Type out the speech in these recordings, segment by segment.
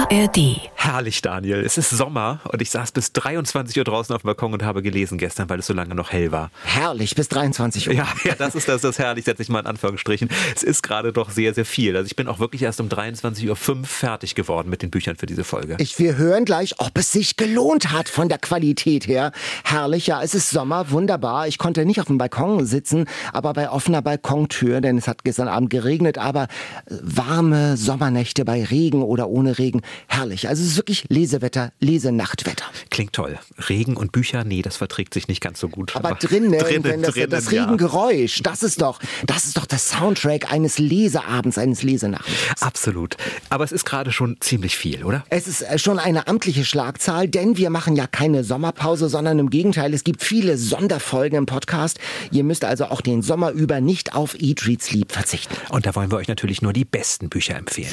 ARD. Herrlich, Daniel. Es ist Sommer und ich saß bis 23 Uhr draußen auf dem Balkon und habe gelesen gestern, weil es so lange noch hell war. Herrlich, bis 23 Uhr. Ja, das ist herrlich, setze ich mal in Anführungsstrichen. Es ist gerade doch sehr, sehr viel. Also ich bin auch wirklich erst um 23.05 Uhr fertig geworden mit den Büchern für diese Folge. Wir hören gleich, ob es sich gelohnt hat von der Qualität her. Herrlich, ja, es ist Sommer, wunderbar. Ich konnte nicht auf dem Balkon sitzen, aber bei offener Balkontür, denn es hat gestern Abend geregnet, aber warme Sommernächte bei Regen oder ohne Regen, herrlich. Also es ist wirklich Lesewetter, Lesenachtwetter. Klingt toll. Regen und Bücher, nee, das verträgt sich nicht ganz so gut. Aber drinnen, wenn das Regengeräusch, das ist doch der Soundtrack eines Leseabends, eines Lesenachmittags. Absolut. Aber es ist gerade schon ziemlich viel, oder? Es ist schon eine amtliche Schlagzahl, denn wir machen ja keine Sommerpause, sondern im Gegenteil, es gibt viele Sonderfolgen im Podcast. Ihr müsst also auch den Sommer über nicht auf Eat, Read, Sleep verzichten. Und da wollen wir euch natürlich nur die besten Bücher empfehlen.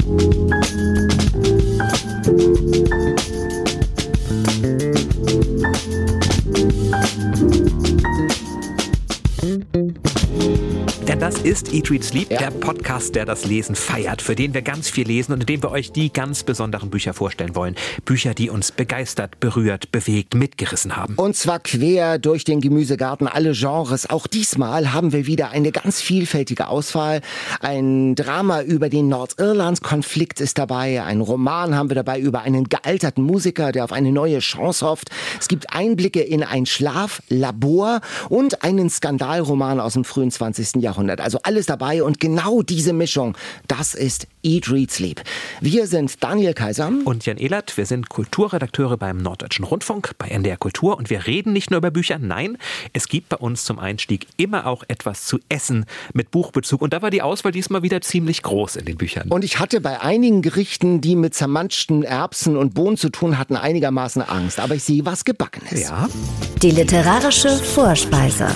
Denn das ist Eat, Read, Sleep, der Podcast, der das Lesen feiert, für den wir ganz viel lesen und in dem wir euch die ganz besonderen Bücher vorstellen wollen. Bücher, die uns begeistert, berührt, bewegt, mitgerissen haben. Und zwar quer durch den Gemüsegarten, alle Genres. Auch diesmal haben wir wieder eine ganz vielfältige Auswahl. Ein Drama über den Nordirlands-Konflikt ist dabei. Ein Roman haben wir dabei über einen gealterten Musiker, der auf eine neue Chance hofft. Es gibt Einblicke in ein Schlaflabor und einen Skandalroman aus dem frühen 20. Jahrhundert. Also alles dabei und genau diese Mischung, das ist Eat, Read, Sleep. Wir sind Daniel Kaiser und Jan Ehlert. Wir sind Kulturredakteure beim Norddeutschen Rundfunk, bei NDR Kultur und wir reden nicht nur über Bücher, nein, es gibt bei uns zum Einstieg immer auch etwas zu essen mit Buchbezug und da war die Auswahl diesmal wieder ziemlich groß in den Büchern. Und ich hatte bei einigen Gerichten, die mit zermanschten Erbsen und Bohnen zu tun hatten, einigermaßen Angst, aber ich sehe was Gebackenes. Ja. Die literarische Vorspeise.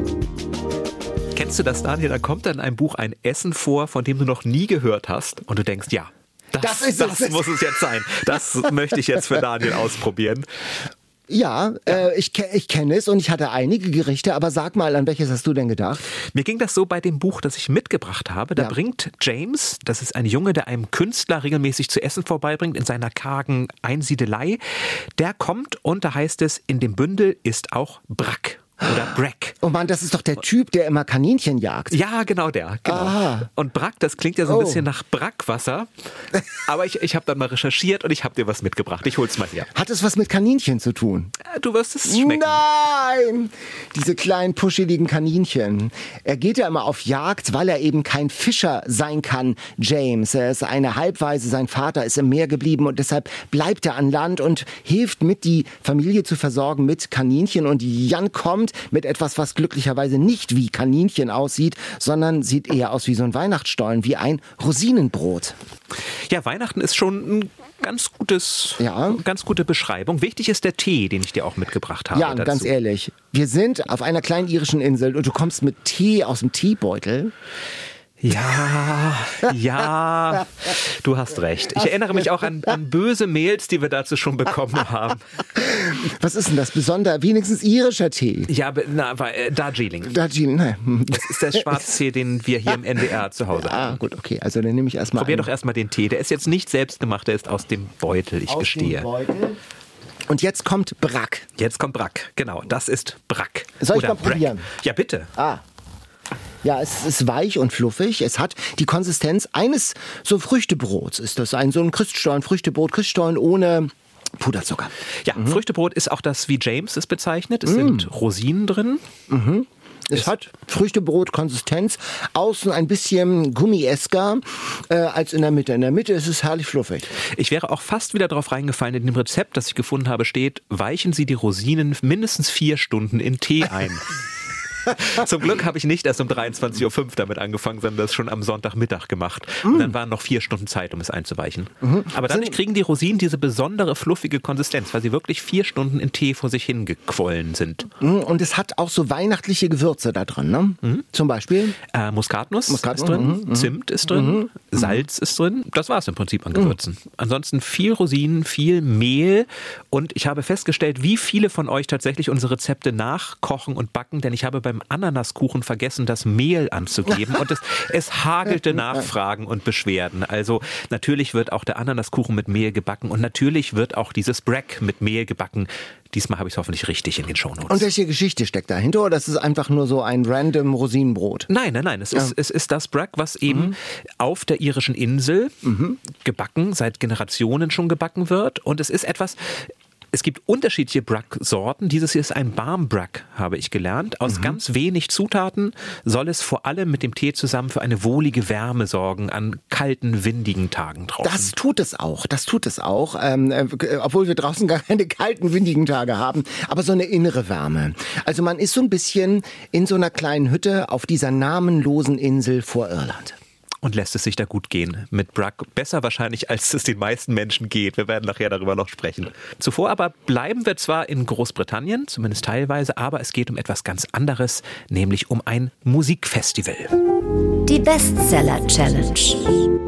Kennst du das, Daniel? Da kommt dann in einem Buch ein Essen vor, von dem du noch nie gehört hast und du denkst, ja, das muss es jetzt sein. Das möchte ich jetzt für Daniel ausprobieren. Ja, ich kenne es und ich hatte einige Gerichte, aber sag mal, an welches hast du denn gedacht? Mir ging das so bei dem Buch, das ich mitgebracht habe. Da bringt James, das ist ein Junge, der einem Künstler regelmäßig zu essen vorbeibringt in seiner kargen Einsiedelei. Der kommt und da heißt es, in dem Bündel ist auch Brack. Oder Brack. Oh Mann, das ist doch der Typ, der immer Kaninchen jagt. Ja, genau der. Genau. Aha. Und Brack, das klingt ja so ein bisschen nach Brackwasser. Aber ich habe dann mal recherchiert und ich habe dir was mitgebracht. Ich hol's mal her. Hat es was mit Kaninchen zu tun? Du wirst es schmecken. Nein! Diese kleinen, puscheligen Kaninchen. Er geht ja immer auf Jagd, weil er eben kein Fischer sein kann, James. Er ist eine Halbwaise, sein Vater ist im Meer geblieben und deshalb bleibt er an Land und hilft mit, die Familie zu versorgen mit Kaninchen. Und Jan kommt mit etwas, was glücklicherweise nicht wie Kaninchen aussieht, sondern sieht eher aus wie so ein Weihnachtsstollen, wie ein Rosinenbrot. Ja, Weihnachten ist schon ein ganz gute Beschreibung. Wichtig ist der Tee, den ich dir auch mitgebracht habe. Ja, dazu. Ganz ehrlich, wir sind auf einer kleinen irischen Insel und du kommst mit Tee aus dem Teebeutel. Ja, du hast recht. Ich erinnere mich auch an böse Mails, die wir dazu schon bekommen haben. Was ist denn das Besondere? Wenigstens irischer Tee. Ja, Darjeeling. Nein. Das ist der Schwarztee, den wir hier im NDR zu Hause haben. Ah, gut, okay. Also dann nehme ich erstmal. Probier doch erstmal den Tee. Der ist jetzt nicht selbst gemacht, der ist aus dem Beutel, ich gestehe. Und jetzt kommt Brack. Jetzt kommt Brack, genau. Das ist Brack. Soll ich mal probieren? Ja, bitte. Ja, es ist weich und fluffig. Es hat die Konsistenz eines so Früchtebrots. Ist das so ein Christstollen, Früchtebrot, Christstollen ohne Puderzucker. Ja, Früchtebrot ist auch das, wie James es bezeichnet. Es sind Rosinen drin. Es hat Früchtebrot-Konsistenz, außen ein bisschen gummiesker als in der Mitte. In der Mitte ist es herrlich fluffig. Ich wäre auch fast wieder drauf reingefallen, in dem Rezept, das ich gefunden habe, steht, weichen Sie die Rosinen mindestens 4 Stunden in Tee ein. Zum Glück habe ich nicht erst um 23.05 Uhr damit angefangen, sondern das schon am Sonntagmittag gemacht. Und dann waren noch 4 Stunden Zeit, um es einzuweichen. Aber dadurch kriegen die Rosinen diese besondere, fluffige Konsistenz, weil sie wirklich 4 Stunden in Tee vor sich hingequollen sind. Und es hat auch so weihnachtliche Gewürze da drin, ne? Zum Beispiel? Muskatnuss ist drin, Zimt ist drin, Salz ist drin. Das war es im Prinzip an Gewürzen. Ansonsten viel Rosinen, viel Mehl. Und ich habe festgestellt, wie viele von euch tatsächlich unsere Rezepte nachkochen und backen, denn ich habe bei beim Ananaskuchen vergessen, das Mehl anzugeben und es hagelte Nachfragen und Beschwerden. Also natürlich wird auch der Ananaskuchen mit Mehl gebacken und natürlich wird auch dieses Bragg mit Mehl gebacken. Diesmal habe ich es hoffentlich richtig in den Shownotes. Und welche Geschichte steckt dahinter? Oder das ist einfach nur so ein random Rosinenbrot? Nein. Es ist das Bragg, was eben auf der irischen Insel gebacken, seit Generationen schon gebacken wird. Und es ist etwas... Es gibt unterschiedliche Bragg-Sorten. Dieses hier ist ein Barmbragg, habe ich gelernt. Aus ganz wenig Zutaten soll es vor allem mit dem Tee zusammen für eine wohlige Wärme sorgen an kalten, windigen Tagen draußen. Das tut es auch. Obwohl wir draußen gar keine kalten, windigen Tage haben. Aber so eine innere Wärme. Also man ist so ein bisschen in so einer kleinen Hütte auf dieser namenlosen Insel vor Irland. Und lässt es sich da gut gehen mit Bragg. Besser wahrscheinlich, als es den meisten Menschen geht. Wir werden nachher darüber noch sprechen. Zuvor aber bleiben wir zwar in Großbritannien, zumindest teilweise, aber es geht um etwas ganz anderes, nämlich um ein Musikfestival. Die Bestseller-Challenge.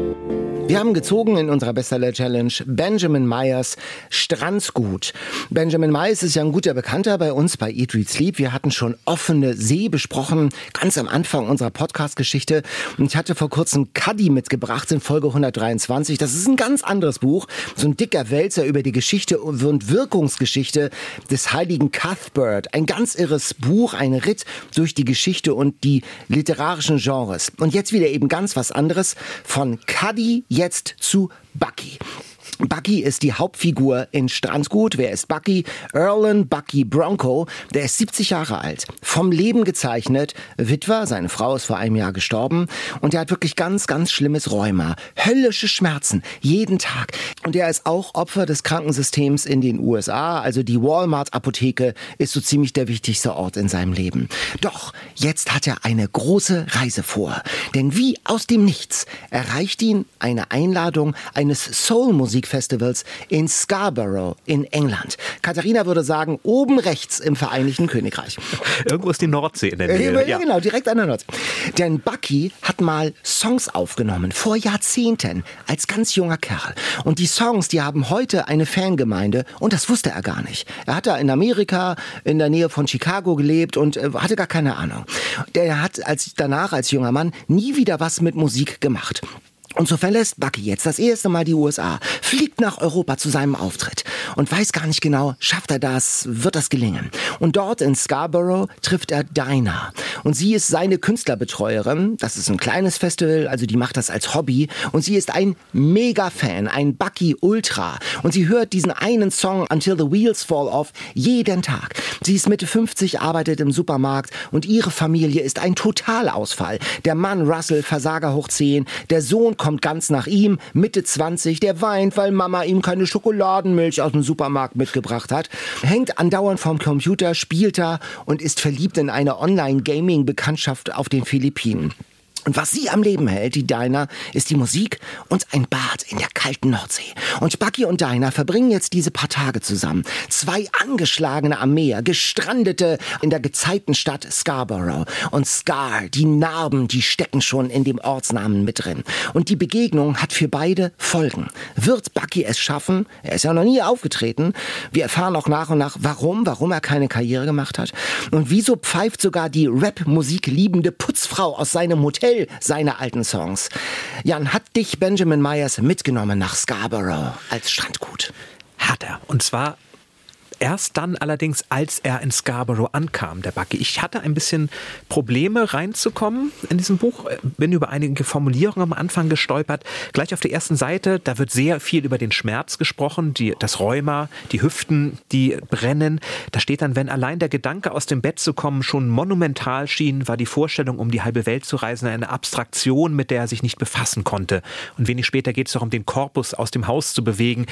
Wir haben gezogen in unserer Bestseller-Challenge Benjamin Meyers Strandsgut. Benjamin Myers ist ja ein guter Bekannter bei uns bei Eat, Read, Sleep. Wir hatten schon Offene See besprochen, ganz am Anfang unserer Podcast-Geschichte. Und ich hatte vor kurzem Cuddy mitgebracht in Folge 123. Das ist ein ganz anderes Buch. So ein dicker Wälzer über die Geschichte und Wirkungsgeschichte des heiligen Cuthbert. Ein ganz irres Buch, ein Ritt durch die Geschichte und die literarischen Genres. Und jetzt wieder eben ganz was anderes. Von Cuddy jetzt zu Bucky. Bucky ist die Hauptfigur in Strandsgut. Wer ist Bucky? Erlen Bucky Bronco. Der ist 70 Jahre alt. Vom Leben gezeichnet. Witwer, seine Frau ist vor einem Jahr gestorben. Und er hat wirklich ganz, ganz schlimmes Rheuma. Höllische Schmerzen. Jeden Tag. Und er ist auch Opfer des Krankensystems in den USA. Also die Walmart-Apotheke ist so ziemlich der wichtigste Ort in seinem Leben. Doch jetzt hat er eine große Reise vor. Denn wie aus dem Nichts erreicht ihn eine Einladung eines Soul-Musikfestivals in Scarborough in England. Katharina würde sagen, oben rechts im Vereinigten Königreich. Irgendwo ist die Nordsee in der Nähe. Ja, genau, direkt an der Nordsee. Denn Bucky hat mal Songs aufgenommen, vor Jahrzehnten, als ganz junger Kerl. Und die Songs, die haben heute eine Fangemeinde und das wusste er gar nicht. Er hat da in Amerika, in der Nähe von Chicago gelebt und hatte gar keine Ahnung. Der hat danach als junger Mann nie wieder was mit Musik gemacht. Und so verlässt Bucky jetzt das erste Mal die USA, fliegt nach Europa zu seinem Auftritt und weiß gar nicht genau, schafft er das, wird das gelingen. Und dort in Scarborough trifft er Dinah. Und sie ist seine Künstlerbetreuerin. Das ist ein kleines Festival, also die macht das als Hobby. Und sie ist ein Mega-Fan, ein Bucky-Ultra. Und sie hört diesen einen Song Until the Wheels Fall Off jeden Tag. Sie ist Mitte 50, arbeitet im Supermarkt und ihre Familie ist ein Totalausfall. Der Mann Russell, Versager hoch 10, der Sohn kommt ganz nach ihm, Mitte 20, der weint, weil Mama ihm keine Schokoladenmilch aus dem Supermarkt mitgebracht hat, hängt andauernd vorm Computer, spielt da und ist verliebt in eine Online-Gaming-Bekanntschaft auf den Philippinen. Und was sie am Leben hält, die Dinah, ist die Musik und ein Bad in der kalten Nordsee. Und Bucky und Dinah verbringen jetzt diese paar Tage zusammen. Zwei Angeschlagene am Meer, Gestrandete in der gezeiten Stadt Scarborough. Und Scar, die Narben, die stecken schon in dem Ortsnamen mit drin. Und die Begegnung hat für beide Folgen. Wird Bucky es schaffen? Er ist ja noch nie aufgetreten. Wir erfahren auch nach und nach, warum er keine Karriere gemacht hat. Und wieso pfeift sogar die Rap-Musik liebende Putzfrau aus seinem Hotel seine alten Songs. Jan, hat dich Benjamin Myers mitgenommen nach Scarborough als Strandgut? Hat er. Und zwar erst dann allerdings, als er in Scarborough ankam, der Bucky. Ich hatte ein bisschen Probleme reinzukommen in diesem Buch, bin über einige Formulierungen am Anfang gestolpert. Gleich auf der ersten Seite, da wird sehr viel über den Schmerz gesprochen, das Rheuma, die Hüften, die brennen. Da steht dann, wenn allein der Gedanke aus dem Bett zu kommen schon monumental schien, war die Vorstellung, um die halbe Welt zu reisen, eine Abstraktion, mit der er sich nicht befassen konnte. Und wenig später geht es auch um den Korpus aus dem Haus zu bewegen.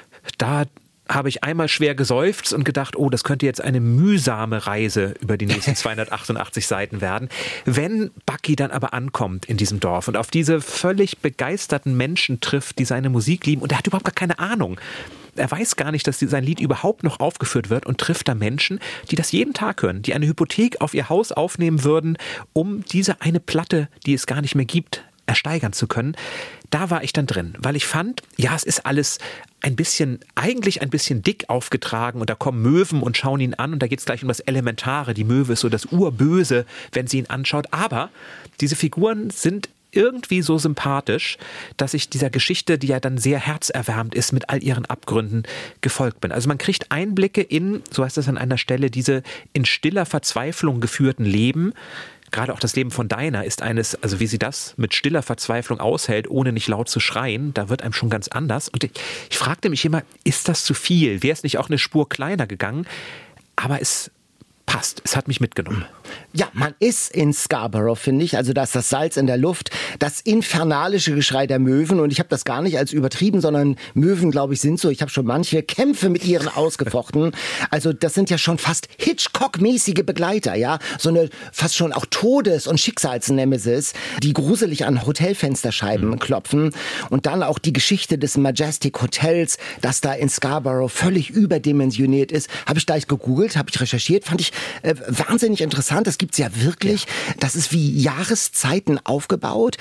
Da habe ich einmal schwer geseufzt und gedacht, oh, das könnte jetzt eine mühsame Reise über die nächsten 288 Seiten werden. Wenn Bucky dann aber ankommt in diesem Dorf und auf diese völlig begeisterten Menschen trifft, die seine Musik lieben, und er hat überhaupt gar keine Ahnung. Er weiß gar nicht, dass sein Lied überhaupt noch aufgeführt wird und trifft da Menschen, die das jeden Tag hören, die eine Hypothek auf ihr Haus aufnehmen würden, um diese eine Platte, die es gar nicht mehr gibt, ersteigern zu können. Da war ich dann drin, weil ich fand, ja, es ist alles eigentlich ein bisschen dick aufgetragen und da kommen Möwen und schauen ihn an und da geht es gleich um das Elementare. Die Möwe ist so das Urböse, wenn sie ihn anschaut. Aber diese Figuren sind irgendwie so sympathisch, dass ich dieser Geschichte, die ja dann sehr herzerwärmend ist, mit all ihren Abgründen gefolgt bin. Also man kriegt Einblicke in, so heißt es an einer Stelle, diese in stiller Verzweiflung geführten Leben. Gerade auch das Leben von Dinah ist eines, also wie sie das mit stiller Verzweiflung aushält, ohne nicht laut zu schreien, da wird einem schon ganz anders. Und ich fragte mich immer, ist das zu viel? Wäre es nicht auch eine Spur kleiner gegangen? Aber es passt. Es hat mich mitgenommen. Ja, man ist in Scarborough, finde ich. Also da ist das Salz in der Luft, das infernalische Geschrei der Möwen. Und ich habe das gar nicht als übertrieben, sondern Möwen, glaube ich, sind so. Ich habe schon manche Kämpfe mit ihren ausgefochten. Also das sind ja schon fast Hitchcock-mäßige Begleiter, ja. So eine fast schon auch Todes- und Schicksalsnemesis, die gruselig an Hotelfensterscheiben klopfen. Und dann auch die Geschichte des Majestic Hotels, das da in Scarborough völlig überdimensioniert ist. Habe ich gleich gegoogelt, habe ich recherchiert, fand ich wahnsinnig interessant. Das gibt's ja wirklich. Das ist wie Jahreszeiten aufgebaut.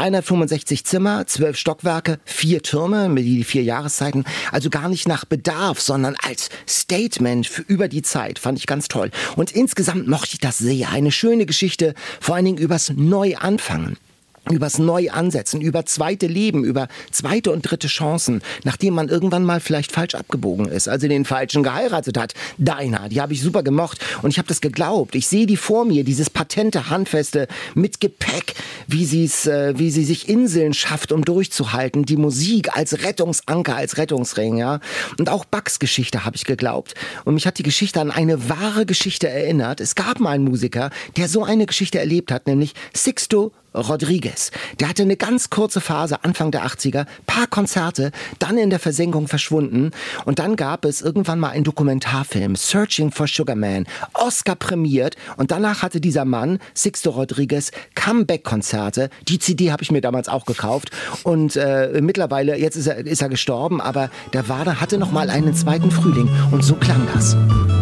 365 Zimmer, 12 Stockwerke, 4 Türme mit die 4 Jahreszeiten. Also gar nicht nach Bedarf, sondern als Statement über die Zeit. Fand ich ganz toll. Und insgesamt mochte ich das sehr. Eine schöne Geschichte, vor allen Dingen übers Neuanfangen. Übers Neuansetzen, über zweite Leben, über zweite und dritte Chancen, nachdem man irgendwann mal vielleicht falsch abgebogen ist, also den Falschen geheiratet hat. Dinah, die habe ich super gemocht und ich habe das geglaubt. Ich sehe die vor mir, dieses patente, handfeste, mit Gepäck, wie sie sich Inseln schafft, um durchzuhalten. Die Musik als Rettungsanker, als Rettungsring, ja. Und auch Bucks Geschichte habe ich geglaubt. Und mich hat die Geschichte an eine wahre Geschichte erinnert. Es gab mal einen Musiker, der so eine Geschichte erlebt hat, nämlich Sixto Rodriguez. Der hatte eine ganz kurze Phase, Anfang der 80er, paar Konzerte, dann in der Versenkung verschwunden. Und dann gab es irgendwann mal einen Dokumentarfilm, Searching for Sugar Man, Oscar prämiert. Und danach hatte dieser Mann, Sixto Rodriguez, Comeback-Konzerte. Die CD habe ich mir damals auch gekauft. Und mittlerweile, jetzt ist er gestorben, aber der Wader hatte noch mal einen zweiten Frühling. Und so klang das.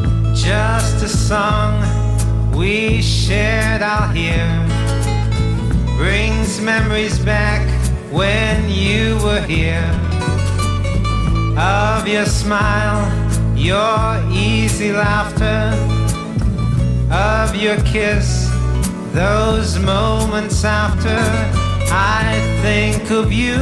Just a song we shared out here brings memories back when you were here, of your smile, your easy laughter, of your kiss, those moments after. I think of you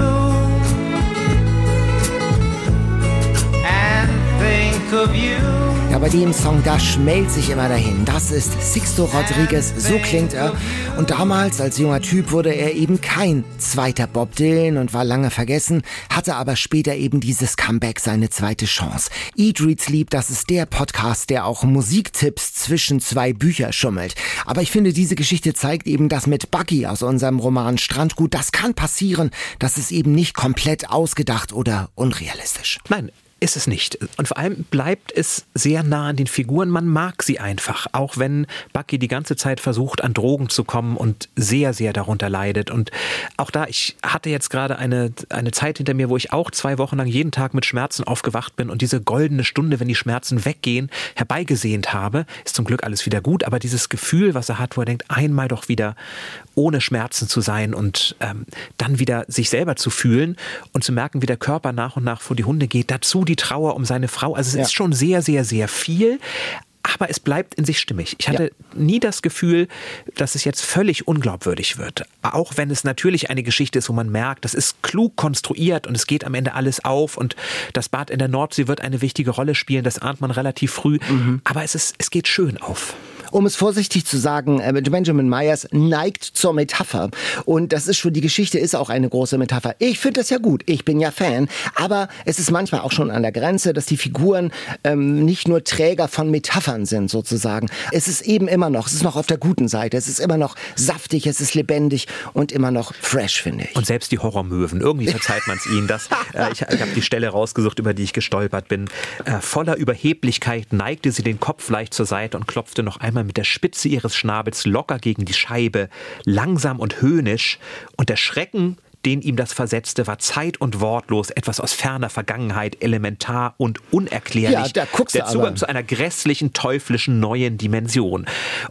and think of you. Ja, bei dem Song, da schmelzt sich immer dahin. Das ist Sixto Rodriguez, so klingt er. Und damals, als junger Typ, wurde er eben kein zweiter Bob Dylan und war lange vergessen, hatte aber später eben dieses Comeback, seine zweite Chance. Eat, Read, Sleep, das ist der Podcast, der auch Musiktipps zwischen 2 Bücher schummelt. Aber ich finde, diese Geschichte zeigt eben, dass mit Bucky aus unserem Roman Strandgut, das kann passieren, das ist eben nicht komplett ausgedacht oder unrealistisch. Nein, ist es nicht. Und vor allem bleibt es sehr nah an den Figuren. Man mag sie einfach, auch wenn Bucky die ganze Zeit versucht, an Drogen zu kommen und sehr, sehr darunter leidet. Und auch da, ich hatte jetzt gerade eine Zeit hinter mir, wo ich auch 2 Wochen lang jeden Tag mit Schmerzen aufgewacht bin und diese goldene Stunde, wenn die Schmerzen weggehen, herbeigesehnt habe. Ist zum Glück alles wieder gut, aber dieses Gefühl, was er hat, wo er denkt, einmal doch wieder ohne Schmerzen zu sein und dann wieder sich selber zu fühlen und zu merken, wie der Körper nach und nach vor die Hunde geht. Dazu die Trauer um seine Frau. Also es ist schon sehr, sehr, sehr viel. Aber es bleibt in sich stimmig. Ich hatte nie das Gefühl, dass es jetzt völlig unglaubwürdig wird. Auch wenn es natürlich eine Geschichte ist, wo man merkt, das ist klug konstruiert und es geht am Ende alles auf und das Bad in der Nordsee wird eine wichtige Rolle spielen. Das ahnt man relativ früh. Aber es geht schön auf. Um es vorsichtig zu sagen, Benjamin Myers neigt zur Metapher. Und das ist schon, die Geschichte ist auch eine große Metapher. Ich finde das ja gut, ich bin ja Fan. Aber es ist manchmal auch schon an der Grenze, dass die Figuren nicht nur Träger von Metaphern sind, sozusagen. Es ist eben immer noch, es ist noch auf der guten Seite. Es ist immer noch saftig, es ist lebendig und immer noch fresh, finde ich. Und selbst die Horrormöwen, irgendwie verzeiht man es ihnen. Ich habe die Stelle rausgesucht, über die ich gestolpert bin. Voller Überheblichkeit neigte sie den Kopf leicht zur Seite und klopfte noch einmal mit der Spitze ihres Schnabels locker gegen die Scheibe, langsam und höhnisch, und der Schrecken, den ihm das versetzte, war zeit- und wortlos, etwas aus ferner Vergangenheit, elementar und unerklärlich. Ja, da guckst der du Zugang aber zu einer grässlichen, teuflischen neuen Dimension. Und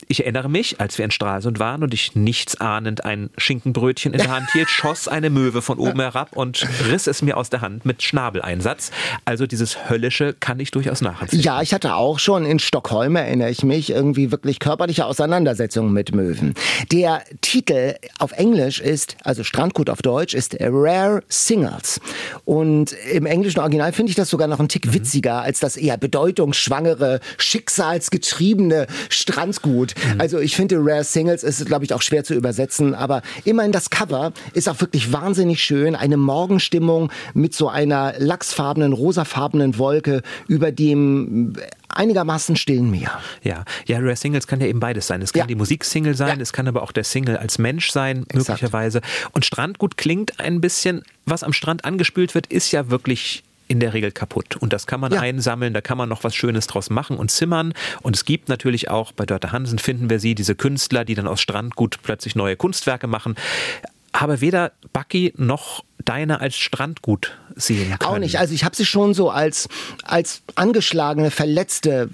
Ich erinnere mich, als wir in Stralsund waren und ich nichtsahnend ein Schinkenbrötchen in der Hand hielt, schoss eine Möwe von oben herab und riss es mir aus der Hand mit Schnabeleinsatz. Also dieses Höllische kann ich durchaus nachvollziehen. Ja, ich hatte auch schon in Stockholm, erinnere ich mich, irgendwie wirklich körperliche Auseinandersetzungen mit Möwen. Der Titel auf Englisch ist, also Strandgut auf Deutsch, ist Rare Singles. Und im englischen Original finde ich das sogar noch einen Tick witziger als das eher bedeutungsschwangere, schicksalsgetriebene Strandgut. Also ich finde, Rare Singles ist, glaube ich, auch schwer zu übersetzen, aber immerhin das Cover ist auch wirklich wahnsinnig schön. Eine Morgenstimmung mit so einer lachsfarbenen, rosafarbenen Wolke über dem einigermaßen stillen Meer. Ja, Rare Singles kann ja eben beides sein. Es kann die Musiksingle sein, es kann aber auch der Single als Mensch sein, möglicherweise. Und Strandgut klingt ein bisschen, was am Strand angespült wird, ist ja wirklich in der Regel kaputt. Und das kann man einsammeln, da kann man noch was Schönes draus machen und zimmern. Und es gibt natürlich auch, bei Dörte Hansen finden wir sie, diese Künstler, die dann aus Strandgut plötzlich neue Kunstwerke machen. Aber weder Bucky noch Deine als Strandgut sehen können. Auch nicht. Also ich habe sie schon so als angeschlagene, verletzte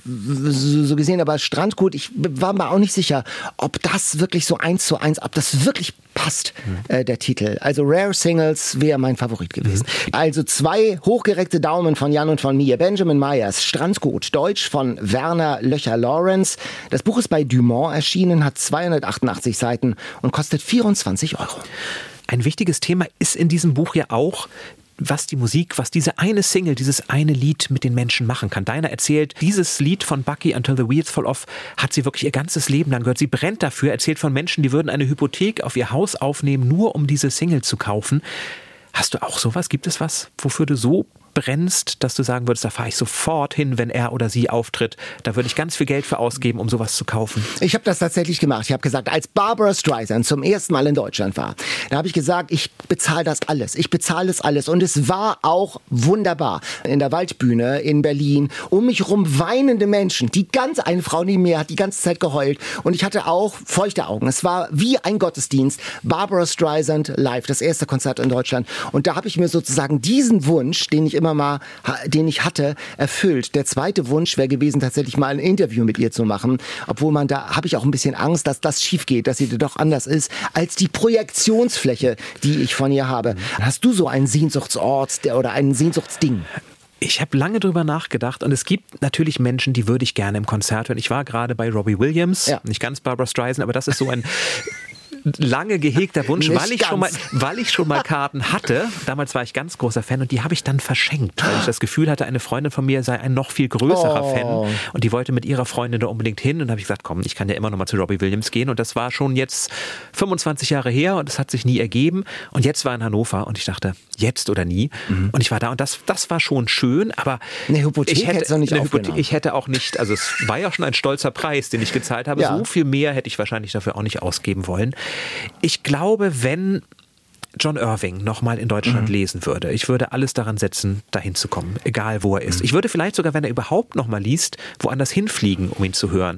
so gesehen, aber Strandgut, ich war mir auch nicht sicher, ob das wirklich so 1:1, ob das wirklich passt, der Titel. Also Rare Singles wäre mein Favorit gewesen. Also 2 hochgereckte Daumen von Jan und von mir. Benjamin Meyers, Strandgut, Deutsch von Werner Löcher-Lawrence. Das Buch ist bei Dumont erschienen, hat 288 Seiten und kostet 24 €. Ein wichtiges Thema ist in diesem Buch ja auch, was die Musik, was diese eine Single, dieses eine Lied mit den Menschen machen kann. Deiner erzählt, dieses Lied von Bucky, Until the Wheels Fall Off, hat sie wirklich ihr ganzes Leben lang gehört. Sie brennt dafür, erzählt von Menschen, die würden eine Hypothek auf ihr Haus aufnehmen, nur um diese Single zu kaufen. Hast du auch sowas? Gibt es was, wofür du so brennst, dass du sagen würdest, da fahre ich sofort hin, wenn er oder sie auftritt. Da würde ich ganz viel Geld für ausgeben, um sowas zu kaufen. Ich habe das tatsächlich gemacht. Ich habe gesagt, als Barbra Streisand zum ersten Mal in Deutschland war, da habe ich gesagt, ich bezahle das alles. Ich bezahle das alles. Und es war auch wunderbar. In der Waldbühne in Berlin, um mich rum weinende Menschen. Eine Frau neben mir hat die ganze Zeit geheult. Und ich hatte auch feuchte Augen. Es war wie ein Gottesdienst. Barbra Streisand live, das erste Konzert in Deutschland. Und da habe ich mir sozusagen diesen Wunsch, den ich hatte, erfüllt. Der zweite Wunsch wäre gewesen, tatsächlich mal ein Interview mit ihr zu machen. Obwohl da habe ich auch ein bisschen Angst, dass das schief geht, dass sie doch anders ist als die Projektionsfläche, die ich von ihr habe. Hast du so einen Sehnsuchtsort oder ein Sehnsuchtsding? Ich habe lange drüber nachgedacht und es gibt natürlich Menschen, die würde ich gerne im Konzert hören. Ich war gerade bei Robbie Williams, nicht ganz Barbra Streisand, aber das ist so ein lange gehegter Wunsch, weil ich schon mal Karten hatte. Damals war ich ganz großer Fan und die habe ich dann verschenkt, weil ich das Gefühl hatte, eine Freundin von mir sei ein noch viel größerer Fan und die wollte mit ihrer Freundin da unbedingt hin und da habe ich gesagt, komm, ich kann ja immer noch mal zu Robbie Williams gehen und das war schon jetzt 25 Jahre her und es hat sich nie ergeben und jetzt war in Hannover und ich dachte, jetzt oder nie und ich war da und das war schon schön, aber eine Hypothek ich hätte auch nicht, also es war ja schon ein stolzer Preis, den ich gezahlt habe, so viel mehr hätte ich wahrscheinlich dafür auch nicht ausgeben wollen. Ich glaube, wenn John Irving nochmal in Deutschland lesen würde, ich würde alles daran setzen, dahin zu kommen, egal wo er ist. Ich würde vielleicht sogar, wenn er überhaupt nochmal liest, woanders hinfliegen, um ihn zu hören.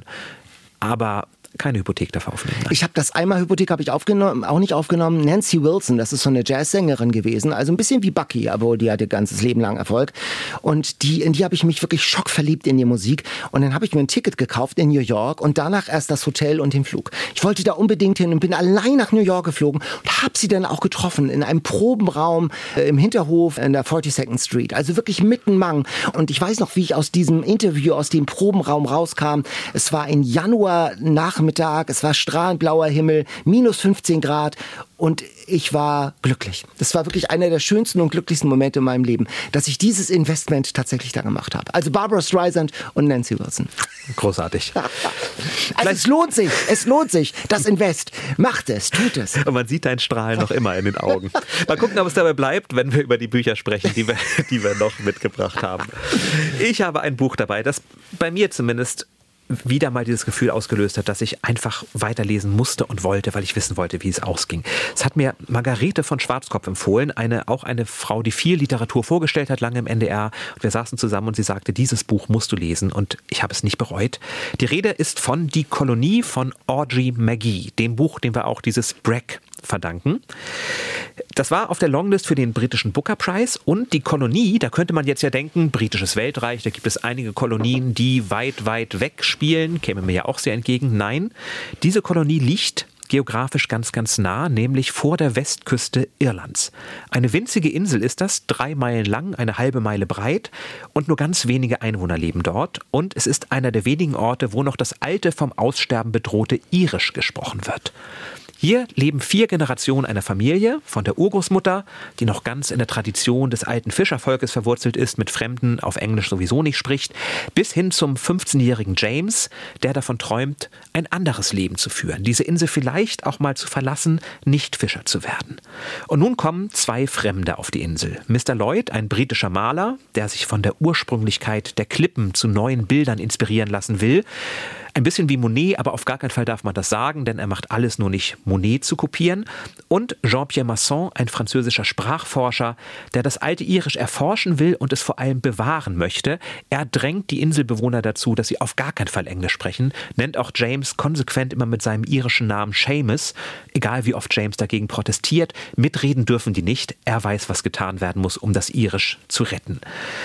Aber keine Hypothek dafür aufnehmen. Ich habe das einmal Hypothek habe ich auch nicht aufgenommen. Nancy Wilson, das ist so eine Jazzsängerin gewesen, also ein bisschen wie Bucky, aber die hatte ganzes Leben lang Erfolg. Und in die habe ich mich wirklich schockverliebt in die Musik. Und dann habe ich mir ein Ticket gekauft in New York und danach erst das Hotel und den Flug. Ich wollte da unbedingt hin und bin allein nach New York geflogen und habe sie dann auch getroffen in einem Probenraum im Hinterhof in der 42nd Street. Also wirklich mitten Mang. Und ich weiß noch, wie ich aus diesem Interview, aus dem Probenraum rauskam. Es war ein Januar-Nachmittag, es war strahlend blauer Himmel, minus 15 Grad und ich war glücklich. Das war wirklich einer der schönsten und glücklichsten Momente in meinem Leben, dass ich dieses Investment tatsächlich da gemacht habe. Also Barbra Streisand und Nancy Wilson. Großartig. Also es lohnt sich, das Invest. Macht es, tut es. Und man sieht deinen Strahlen noch immer in den Augen. Mal gucken, ob es dabei bleibt, wenn wir über die Bücher sprechen, die wir noch mitgebracht haben. Ich habe ein Buch dabei, das bei mir zumindest wieder mal dieses Gefühl ausgelöst hat, dass ich einfach weiterlesen musste und wollte, weil ich wissen wollte, wie es ausging. Es hat mir Margarete von Schwarzkopf empfohlen, auch eine Frau, die viel Literatur vorgestellt hat, lange im NDR. Und wir saßen zusammen und sie sagte, dieses Buch musst du lesen und ich habe es nicht bereut. Die Rede ist von Die Kolonie von Audrey McGee, dem Buch, dem wir auch dieses Breck verdanken. Das war auf der Longlist für den britischen Booker Prize und die Kolonie, da könnte man jetzt ja denken, britisches Weltreich, da gibt es einige Kolonien, die weit, weit weg spielen, käme mir ja auch sehr entgegen. Nein, diese Kolonie liegt geografisch ganz, ganz nah, nämlich vor der Westküste Irlands. Eine winzige Insel ist das, 3 Meilen lang, eine halbe Meile breit und nur ganz wenige Einwohner leben dort. Und es ist einer der wenigen Orte, wo noch das alte, vom Aussterben bedrohte Irisch gesprochen wird. Hier leben 4 Generationen einer Familie, von der Urgroßmutter, die noch ganz in der Tradition des alten Fischervolkes verwurzelt ist, mit Fremden auf Englisch sowieso nicht spricht, bis hin zum 15-jährigen James, der davon träumt, ein anderes Leben zu führen, diese Insel vielleicht auch mal zu verlassen, nicht Fischer zu werden. Und nun kommen 2 Fremde auf die Insel. Mr. Lloyd, ein britischer Maler, der sich von der Ursprünglichkeit der Klippen zu neuen Bildern inspirieren lassen will. Ein bisschen wie Monet, aber auf gar keinen Fall darf man das sagen, denn er macht alles, nur nicht Monet zu kopieren. Und Jean-Pierre Masson, ein französischer Sprachforscher, der das alte Irisch erforschen will und es vor allem bewahren möchte. Er drängt die Inselbewohner dazu, dass sie auf gar keinen Fall Englisch sprechen, nennt auch James konsequent immer mit seinem irischen Namen Seamus. Egal wie oft James dagegen protestiert, mitreden dürfen die nicht. Er weiß, was getan werden muss, um das Irisch zu retten.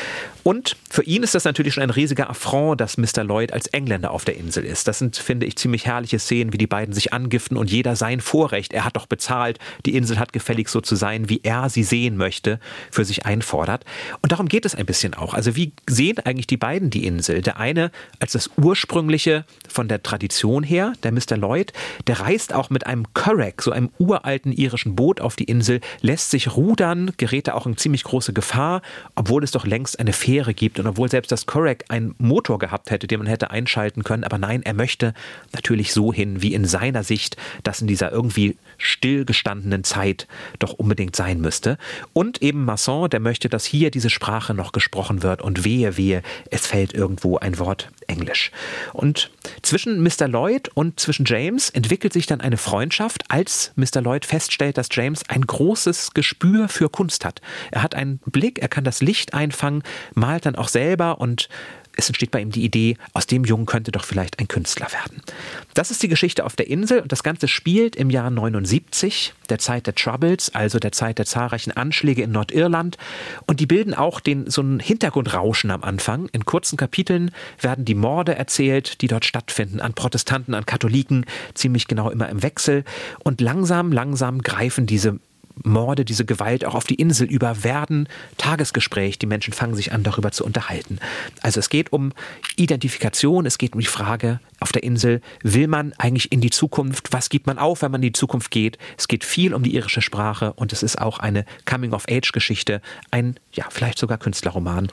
Und für ihn ist das natürlich schon ein riesiger Affront, dass Mr. Lloyd als Engländer auf der Insel ist. Das sind, finde ich, ziemlich herrliche Szenen, wie die beiden sich angiften und jeder sein Vorrecht. Er hat doch bezahlt, die Insel hat gefälligst so zu sein, wie er sie sehen möchte, für sich einfordert. Und darum geht es ein bisschen auch. Also wie sehen eigentlich die beiden die Insel? Der eine als das ursprüngliche von der Tradition her, der Mr. Lloyd, der reist auch mit einem Curragh, so einem uralten irischen Boot auf die Insel, lässt sich rudern, gerät da auch in ziemlich große Gefahr, obwohl es doch längst eine Fähre gibt und obwohl selbst das Curragh einen Motor gehabt hätte, den man hätte einschalten können. Aber nein, er möchte natürlich so hin, wie in seiner Sicht das in dieser irgendwie stillgestandenen Zeit doch unbedingt sein müsste. Und eben Masson, der möchte, dass hier diese Sprache noch gesprochen wird und wehe, wehe, es fällt irgendwo ein Wort Englisch. Und zwischen Mr. Lloyd und zwischen James entwickelt sich dann eine Freundschaft, als Mr. Lloyd feststellt, dass James ein großes Gespür für Kunst hat. Er hat einen Blick, er kann das Licht einfangen, malt dann auch selber und es entsteht bei ihm die Idee, aus dem Jungen könnte doch vielleicht ein Künstler werden. Das ist die Geschichte auf der Insel und das Ganze spielt im Jahr 79, der Zeit der Troubles, also der Zeit der zahlreichen Anschläge in Nordirland. Und die bilden auch so ein Hintergrundrauschen am Anfang. In kurzen Kapiteln werden die Morde erzählt, die dort stattfinden, an Protestanten, an Katholiken, ziemlich genau immer im Wechsel. Und langsam greifen diese Morde, diese Gewalt auch auf die Insel über, werden Tagesgespräch. Die Menschen fangen sich an, darüber zu unterhalten. Also es geht um Identifikation, es geht um die Frage auf der Insel, will man eigentlich in die Zukunft, was gibt man auf, wenn man in die Zukunft geht? Es geht viel um die irische Sprache und es ist auch eine Coming-of-Age-Geschichte, ein, ja, vielleicht sogar Künstlerroman.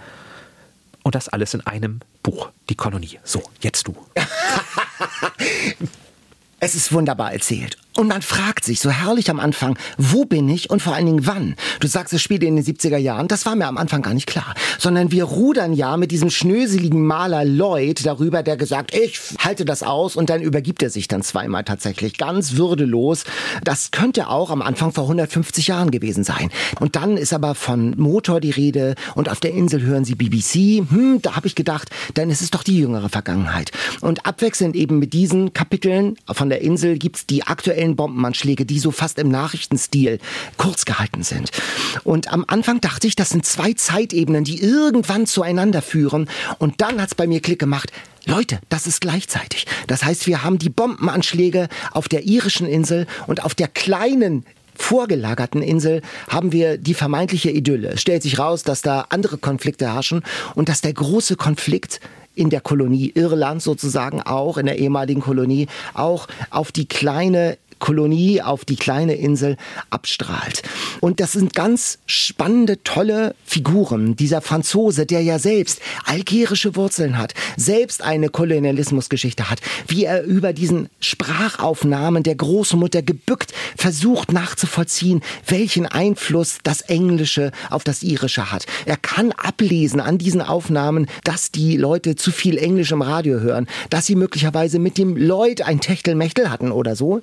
Und das alles in einem Buch, Die Kolonie. So, jetzt du. Es ist wunderbar erzählt. Und man fragt sich so herrlich am Anfang, wo bin ich und vor allen Dingen wann? Du sagst, es spielt in den 70er Jahren. Das war mir am Anfang gar nicht klar. Sondern wir rudern ja mit diesem schnöseligen Maler Lloyd darüber, der gesagt, ich halte das aus und dann übergibt er sich dann zweimal tatsächlich. Ganz würdelos. Das könnte auch am Anfang vor 150 Jahren gewesen sein. Und dann ist aber von Motor die Rede und auf der Insel hören sie BBC. Da habe ich gedacht, dann ist es doch die jüngere Vergangenheit. Und abwechselnd eben mit diesen Kapiteln von der Insel gibt's die aktuellen Bombenanschläge, die so fast im Nachrichtenstil kurz gehalten sind. Und am Anfang dachte ich, das sind 2 Zeitebenen, die irgendwann zueinander führen. Und dann hat's bei mir Klick gemacht. Leute, das ist gleichzeitig. Das heißt, wir haben die Bombenanschläge auf der irischen Insel und auf der kleinen vorgelagerten Insel haben wir die vermeintliche Idylle. Es stellt sich raus, dass da andere Konflikte herrschen und dass der große Konflikt in der Kolonie Irland sozusagen auch, in der ehemaligen Kolonie, auch auf die kleine Kolonie, auf die kleine Insel abstrahlt. Und das sind ganz spannende, tolle Figuren. Dieser Franzose, der ja selbst algerische Wurzeln hat, selbst eine Kolonialismusgeschichte hat, wie er über diesen Sprachaufnahmen der Großmutter gebückt versucht nachzuvollziehen, welchen Einfluss das Englische auf das Irische hat. Er kann ablesen an diesen Aufnahmen, dass die Leute zu viel Englisch im Radio hören, dass sie möglicherweise mit dem Lloyd ein Techtelmechtel hatten oder so. Das spielt ja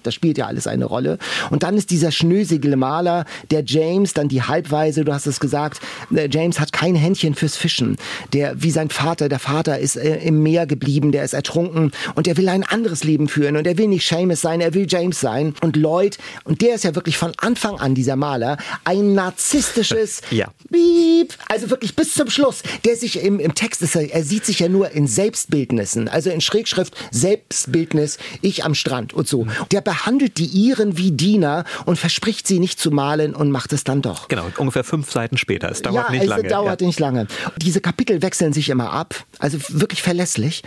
ja alles eine Rolle. Und dann ist dieser schnöselige Maler, der James, dann die Halbweise, du hast es gesagt, James hat kein Händchen fürs Fischen. Der, wie sein Vater, der Vater ist im Meer geblieben, der ist ertrunken und er will ein anderes Leben führen und er will nicht Seamus sein, er will James sein. Und Lloyd, und der ist ja wirklich von Anfang an, dieser Maler, ein narzisstisches Beep, also wirklich bis zum Schluss, der sich im Text ist, er sieht sich ja nur in Selbstbildnissen, also in Schrägschrift Selbstbildnis, ich am Strand und so. Der behandelt die Iren wie Diener und verspricht sie nicht zu malen und macht es dann doch. Genau, ungefähr 5 Seiten später. Es dauert nicht lange. Es dauert nicht lange. Diese Kapitel wechseln sich immer ab, also wirklich verlässlich.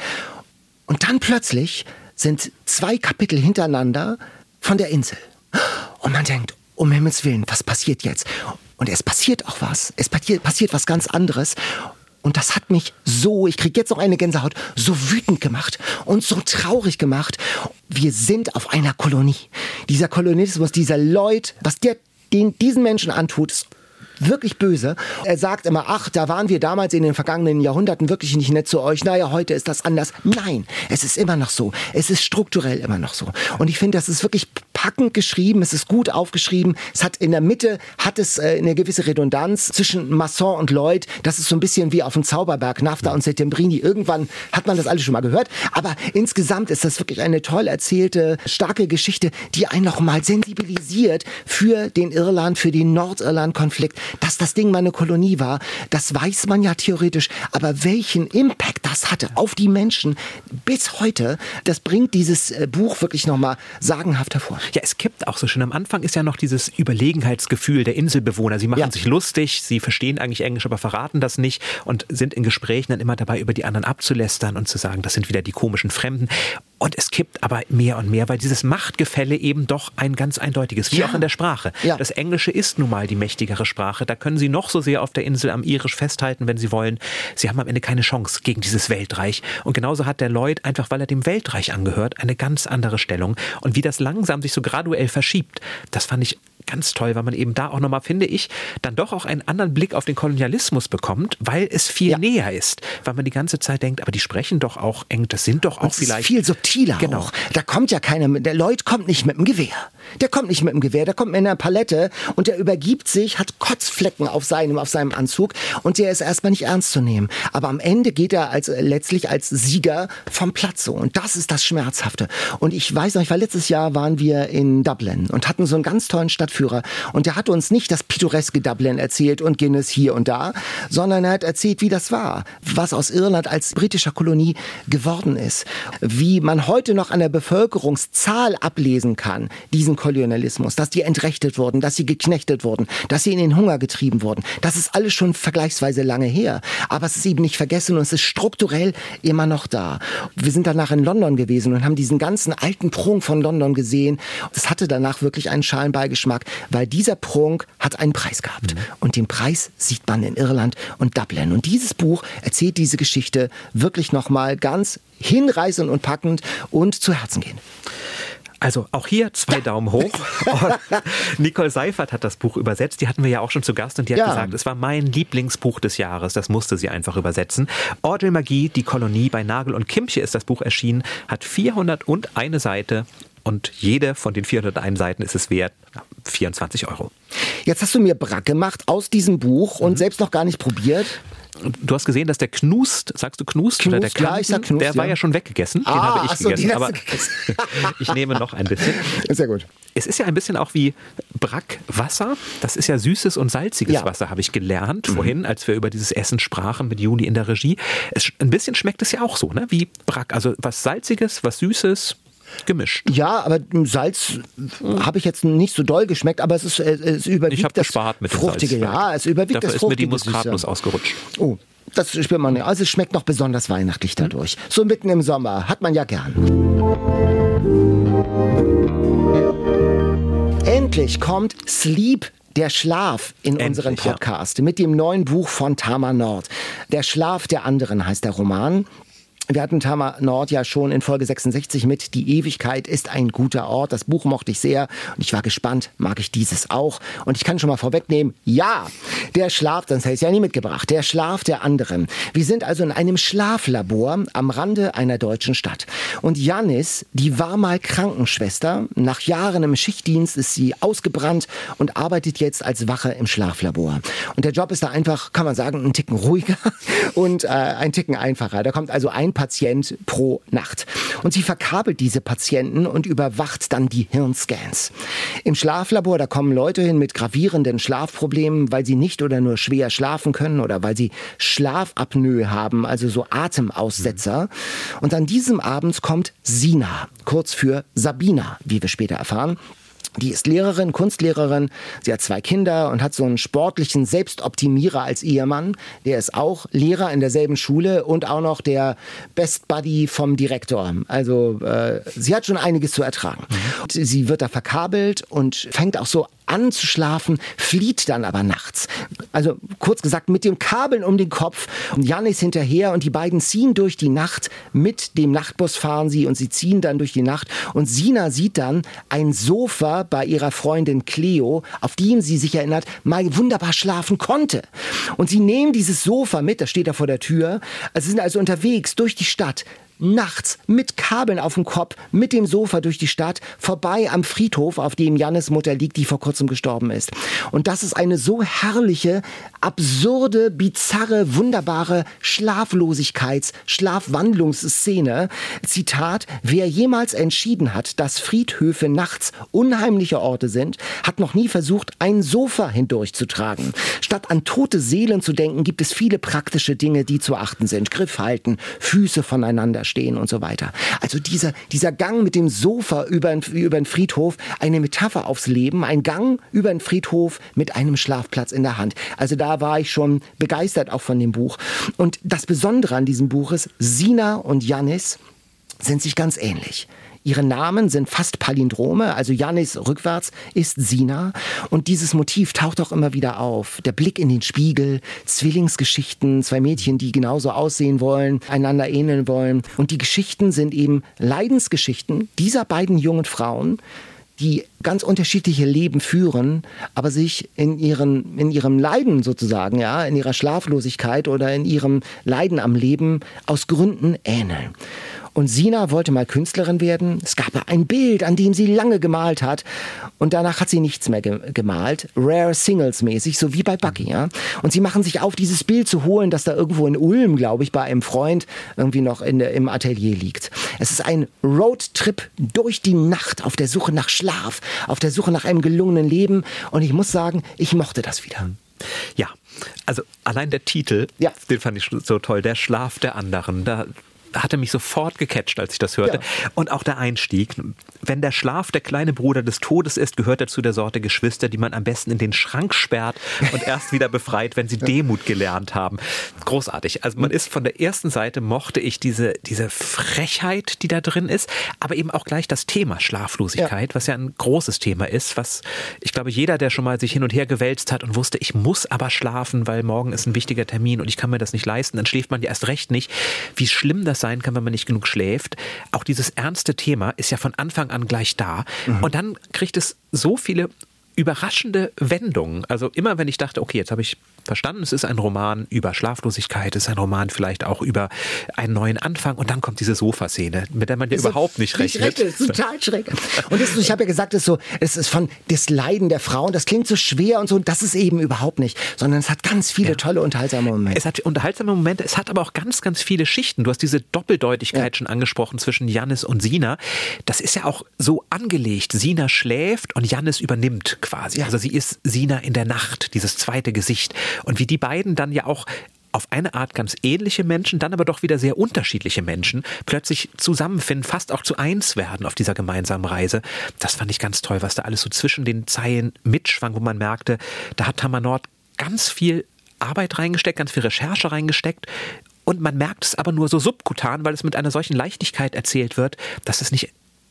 Und dann plötzlich sind 2 Kapitel hintereinander von der Insel. Und man denkt, um Himmels Willen, was passiert jetzt? Und es passiert auch was. Es passiert was ganz anderes. Und das hat mich so, ich kriege jetzt noch eine Gänsehaut, so wütend gemacht und so traurig gemacht. Wir sind auf einer Kolonie. Dieser Kolonialismus, dieser Lloyd, was der diesen Menschen antut, ist wirklich böse. Er sagt immer, ach, da waren wir damals in den vergangenen Jahrhunderten wirklich nicht nett zu euch. Naja, heute ist das anders. Nein, es ist immer noch so. Es ist strukturell immer noch so. Und ich finde, das ist wirklich packend geschrieben. Es ist gut aufgeschrieben. Es hat in der Mitte, hat es eine gewisse Redundanz zwischen Masson und Lloyd. Das ist so ein bisschen wie auf dem Zauberberg, Nafta und Settembrini. Irgendwann hat man das alles schon mal gehört. Aber insgesamt ist das wirklich eine toll erzählte, starke Geschichte, die einen noch mal sensibilisiert für den Irland, für den Nordirland-Konflikt. Dass das Ding mal eine Kolonie war, das weiß man ja theoretisch. Aber welchen Impact das hatte auf die Menschen bis heute, das bringt dieses Buch wirklich nochmal sagenhaft hervor. Ja, es kippt auch so schön. Am Anfang ist ja noch dieses Überlegenheitsgefühl der Inselbewohner. Sie machen sich lustig, sie verstehen eigentlich Englisch, aber verraten das nicht und sind in Gesprächen dann immer dabei, über die anderen abzulästern und zu sagen, das sind wieder die komischen Fremden. Und es kippt aber mehr und mehr, weil dieses Machtgefälle eben doch ein ganz eindeutiges, wie auch in der Sprache. Ja. Das Englische ist nun mal die mächtigere Sprache. Da können Sie noch so sehr auf der Insel am Irisch festhalten, wenn Sie wollen. Sie haben am Ende keine Chance gegen dieses Weltreich. Und genauso hat der Lloyd, einfach weil er dem Weltreich angehört, eine ganz andere Stellung. Und wie das langsam sich so graduell verschiebt, das fand ich ganz toll, weil man eben da auch nochmal, finde ich, dann doch auch einen anderen Blick auf den Kolonialismus bekommt, weil es viel näher ist. Weil man die ganze Zeit denkt, aber die sprechen doch auch eng, das sind doch auch und vielleicht... ist viel subtiler auch. Da kommt ja keiner mit, der Lloyd kommt nicht mit dem Gewehr. Der kommt nicht mit dem Gewehr, der kommt mit einer Palette und der übergibt sich, hat Kotzflecken auf seinem Anzug und der ist erstmal nicht ernst zu nehmen. Aber am Ende geht er letztlich als Sieger vom Platz so. Und das ist das Schmerzhafte. Und ich weiß noch, letztes Jahr waren wir in Dublin und hatten so einen ganz tollen Stadtführer. Und der hat uns nicht das pittoreske Dublin erzählt und Guinness hier und da, sondern er hat erzählt, wie das war, was aus Irland als britischer Kolonie geworden ist, wie man heute noch an der Bevölkerungszahl ablesen kann, diesen Kolonialismus, dass die entrechtet wurden, dass sie geknechtet wurden, dass sie in den Hunger getrieben wurden. Das ist alles schon vergleichsweise lange her, aber es ist eben nicht vergessen und es ist strukturell immer noch da. Wir sind danach in London gewesen und haben diesen ganzen alten Prunk von London gesehen. Das hatte danach wirklich einen schalen Beigeschmack, weil dieser Prunk hat einen Preis gehabt. Und den Preis sieht man in Irland und Dublin. Und dieses Buch erzählt diese Geschichte wirklich nochmal ganz hinreißend und packend und zu Herzen gehen. Also auch hier 2 Daumen hoch. Nicole Seifert hat das Buch übersetzt. Die hatten wir ja auch schon zu Gast und die hat gesagt, es war mein Lieblingsbuch des Jahres. Das musste sie einfach übersetzen. Audrey Magie, Die Kolonie, bei Nagel und Kimche ist das Buch erschienen, hat 401 Seite. Und jede von den 401 Seiten ist es wert 24 €. Jetzt hast du mir Brack gemacht aus diesem Buch und selbst noch gar nicht probiert. Du hast gesehen, dass der Knust, sagst du Knust? Oder der Kanten, ich sag Knust, der war ja schon weggegessen. Den habe ich gegessen. Aber ich nehme noch ein bisschen. Sehr gut. Es ist ja ein bisschen auch wie Brackwasser. Das ist ja süßes und salziges Wasser, habe ich gelernt vorhin, als wir über dieses Essen sprachen mit Juli in der Regie. Ein bisschen schmeckt es ja auch so, ne? Wie Brack. Also was Salziges, was Süßes. Gemischt. Ja, aber Salz habe ich jetzt nicht so doll geschmeckt, aber es überwiegt ich das gespart mit Fruchtige. Ja, es überwiegt dafür das Fruchtige. Ist mir die Muskatnuss ausgerutscht. Oh, das spürt man nicht. Also es schmeckt noch besonders weihnachtlich dadurch. So mitten im Sommer, hat man ja gern. Endlich kommt Sleep, der Schlaf in unseren Podcast mit dem neuen Buch von Tamar Nord. Der Schlaf der anderen heißt der Roman. Wir hatten Tamar Nord ja schon in Folge 66 mit Die Ewigkeit ist ein guter Ort. Das Buch mochte ich sehr und ich war gespannt, mag ich dieses auch? Und ich kann schon mal vorwegnehmen, ja, der Schlaf, das hätte ich ja nie mitgebracht, der Schlaf der anderen. Wir sind also in einem Schlaflabor am Rande einer deutschen Stadt. Und Janis, die war mal Krankenschwester. Nach Jahren im Schichtdienst ist sie ausgebrannt und arbeitet jetzt als Wache im Schlaflabor. Und der Job ist da einfach, kann man sagen, ein Ticken ruhiger und ein Ticken einfacher. Da kommt also ein Patient pro Nacht. Und sie verkabelt diese Patienten und überwacht dann die Hirnscans. Im Schlaflabor, da kommen Leute hin mit gravierenden Schlafproblemen, weil sie nicht oder nur schwer schlafen können oder weil sie Schlafapnoe haben, also so Atemaussetzer. Und an diesem Abend kommt Sina, kurz für Sabina, wie wir später erfahren. Die ist Lehrerin, Kunstlehrerin, sie hat 2 Kinder und hat so einen sportlichen Selbstoptimierer als Ehemann. Der ist auch Lehrer in derselben Schule und auch noch der Best Buddy vom Direktor. Also sie hat schon einiges zu ertragen. Sie wird da verkabelt und fängt auch so an zu schlafen, flieht dann aber nachts. Also kurz gesagt mit dem Kabeln um den Kopf. Und Jan ist hinterher und die beiden ziehen durch die Nacht. Mit dem Nachtbus fahren sie und sie ziehen dann durch die Nacht. Und Sina sieht dann ein Sofa bei ihrer Freundin Cleo, auf dem sie sich erinnert, mal wunderbar schlafen konnte. Und sie nehmen dieses Sofa mit, das steht da vor der Tür. Sie sind also unterwegs durch die Stadt. Nachts mit Kabeln auf dem Kopf, mit dem Sofa durch die Stadt, vorbei am Friedhof, auf dem Jannes Mutter liegt, die vor kurzem gestorben ist. Und das ist eine so herrliche, absurde, bizarre, wunderbare Schlafwandlungsszene. Zitat: Wer jemals entschieden hat, dass Friedhöfe nachts unheimliche Orte sind, hat noch nie versucht, ein Sofa hindurchzutragen. Statt an tote Seelen zu denken, gibt es viele praktische Dinge, die zu achten sind. Griff halten, Füße voneinander stehen und so weiter. Also dieser Gang mit dem Sofa über den Friedhof, eine Metapher aufs Leben, ein Gang über den Friedhof mit einem Schlafplatz in der Hand. Also da war ich schon begeistert auch von dem Buch. Und das Besondere an diesem Buch ist, Sina und Janis sind sich ganz ähnlich. Ihre Namen sind fast Palindrome, also Janis rückwärts ist Sina. Und dieses Motiv taucht auch immer wieder auf. Der Blick in den Spiegel, Zwillingsgeschichten, 2 Mädchen, die genauso aussehen wollen, einander ähneln wollen. Und die Geschichten sind eben Leidensgeschichten dieser beiden jungen Frauen, die ganz unterschiedliche Leben führen, aber sich in ihrem Leiden sozusagen, ja, in ihrer Schlaflosigkeit oder in ihrem Leiden am Leben aus Gründen ähneln. Und Sina wollte mal Künstlerin werden. Es gab ein Bild, an dem sie lange gemalt hat. Und danach hat sie nichts mehr gemalt. Rare Singles mäßig, so wie bei Bucky. Ja? Und sie machen sich auf, dieses Bild zu holen, das da irgendwo in Ulm, glaube ich, bei einem Freund irgendwie noch im Atelier liegt. Es ist ein Roadtrip durch die Nacht auf der Suche nach Schlaf, auf der Suche nach einem gelungenen Leben. Und ich muss sagen, ich mochte das wieder. Ja, also allein der Titel, den fand ich so toll. Der Schlaf der anderen. Da hatte mich sofort gecatcht, als ich das hörte. Ja. Und auch der Einstieg. Wenn der Schlaf der kleine Bruder des Todes ist, gehört er zu der Sorte Geschwister, die man am besten in den Schrank sperrt und erst wieder befreit, wenn sie Demut gelernt haben. Großartig. Also man ist von der ersten Seite, mochte ich diese Frechheit, die da drin ist, aber eben auch gleich das Thema Schlaflosigkeit, was ja ein großes Thema ist, was ich glaube, jeder, der schon mal sich hin und her gewälzt hat und wusste, ich muss aber schlafen, weil morgen ist ein wichtiger Termin und ich kann mir das nicht leisten, dann schläft man ja erst recht nicht. Wie schlimm das sein kann, wenn man nicht genug schläft. Auch dieses ernste Thema ist ja von Anfang an gleich da. Und dann kriegt es so viele überraschende Wendungen. Also immer, wenn ich dachte, okay, jetzt habe ich verstanden, es ist ein Roman über Schlaflosigkeit, es ist ein Roman vielleicht auch über einen neuen Anfang und dann kommt diese Sofaszene, mit der man ja überhaupt nicht rechnet. Das ist total schrecklich. Und ich habe ja gesagt, es ist von das Leiden der Frauen, das klingt so schwer und so, das ist eben überhaupt nicht, sondern es hat ganz viele tolle, unterhaltsame Momente. Es hat unterhaltsame Momente, es hat aber auch ganz, ganz viele Schichten. Du hast diese Doppeldeutigkeit schon angesprochen zwischen Janis und Sina. Das ist ja auch so angelegt. Sina schläft und Janis übernimmt quasi. Ja. Also sie ist Sina in der Nacht, dieses zweite Gesicht. Und wie die beiden dann ja auch auf eine Art ganz ähnliche Menschen, dann aber doch wieder sehr unterschiedliche Menschen plötzlich zusammenfinden, fast auch zu eins werden auf dieser gemeinsamen Reise. Das fand ich ganz toll, was da alles so zwischen den Zeilen mitschwang, wo man merkte, da hat Tamar Nord ganz viel Arbeit reingesteckt, ganz viel Recherche reingesteckt. Und man merkt es aber nur so subkutan, weil es mit einer solchen Leichtigkeit erzählt wird, dass es nicht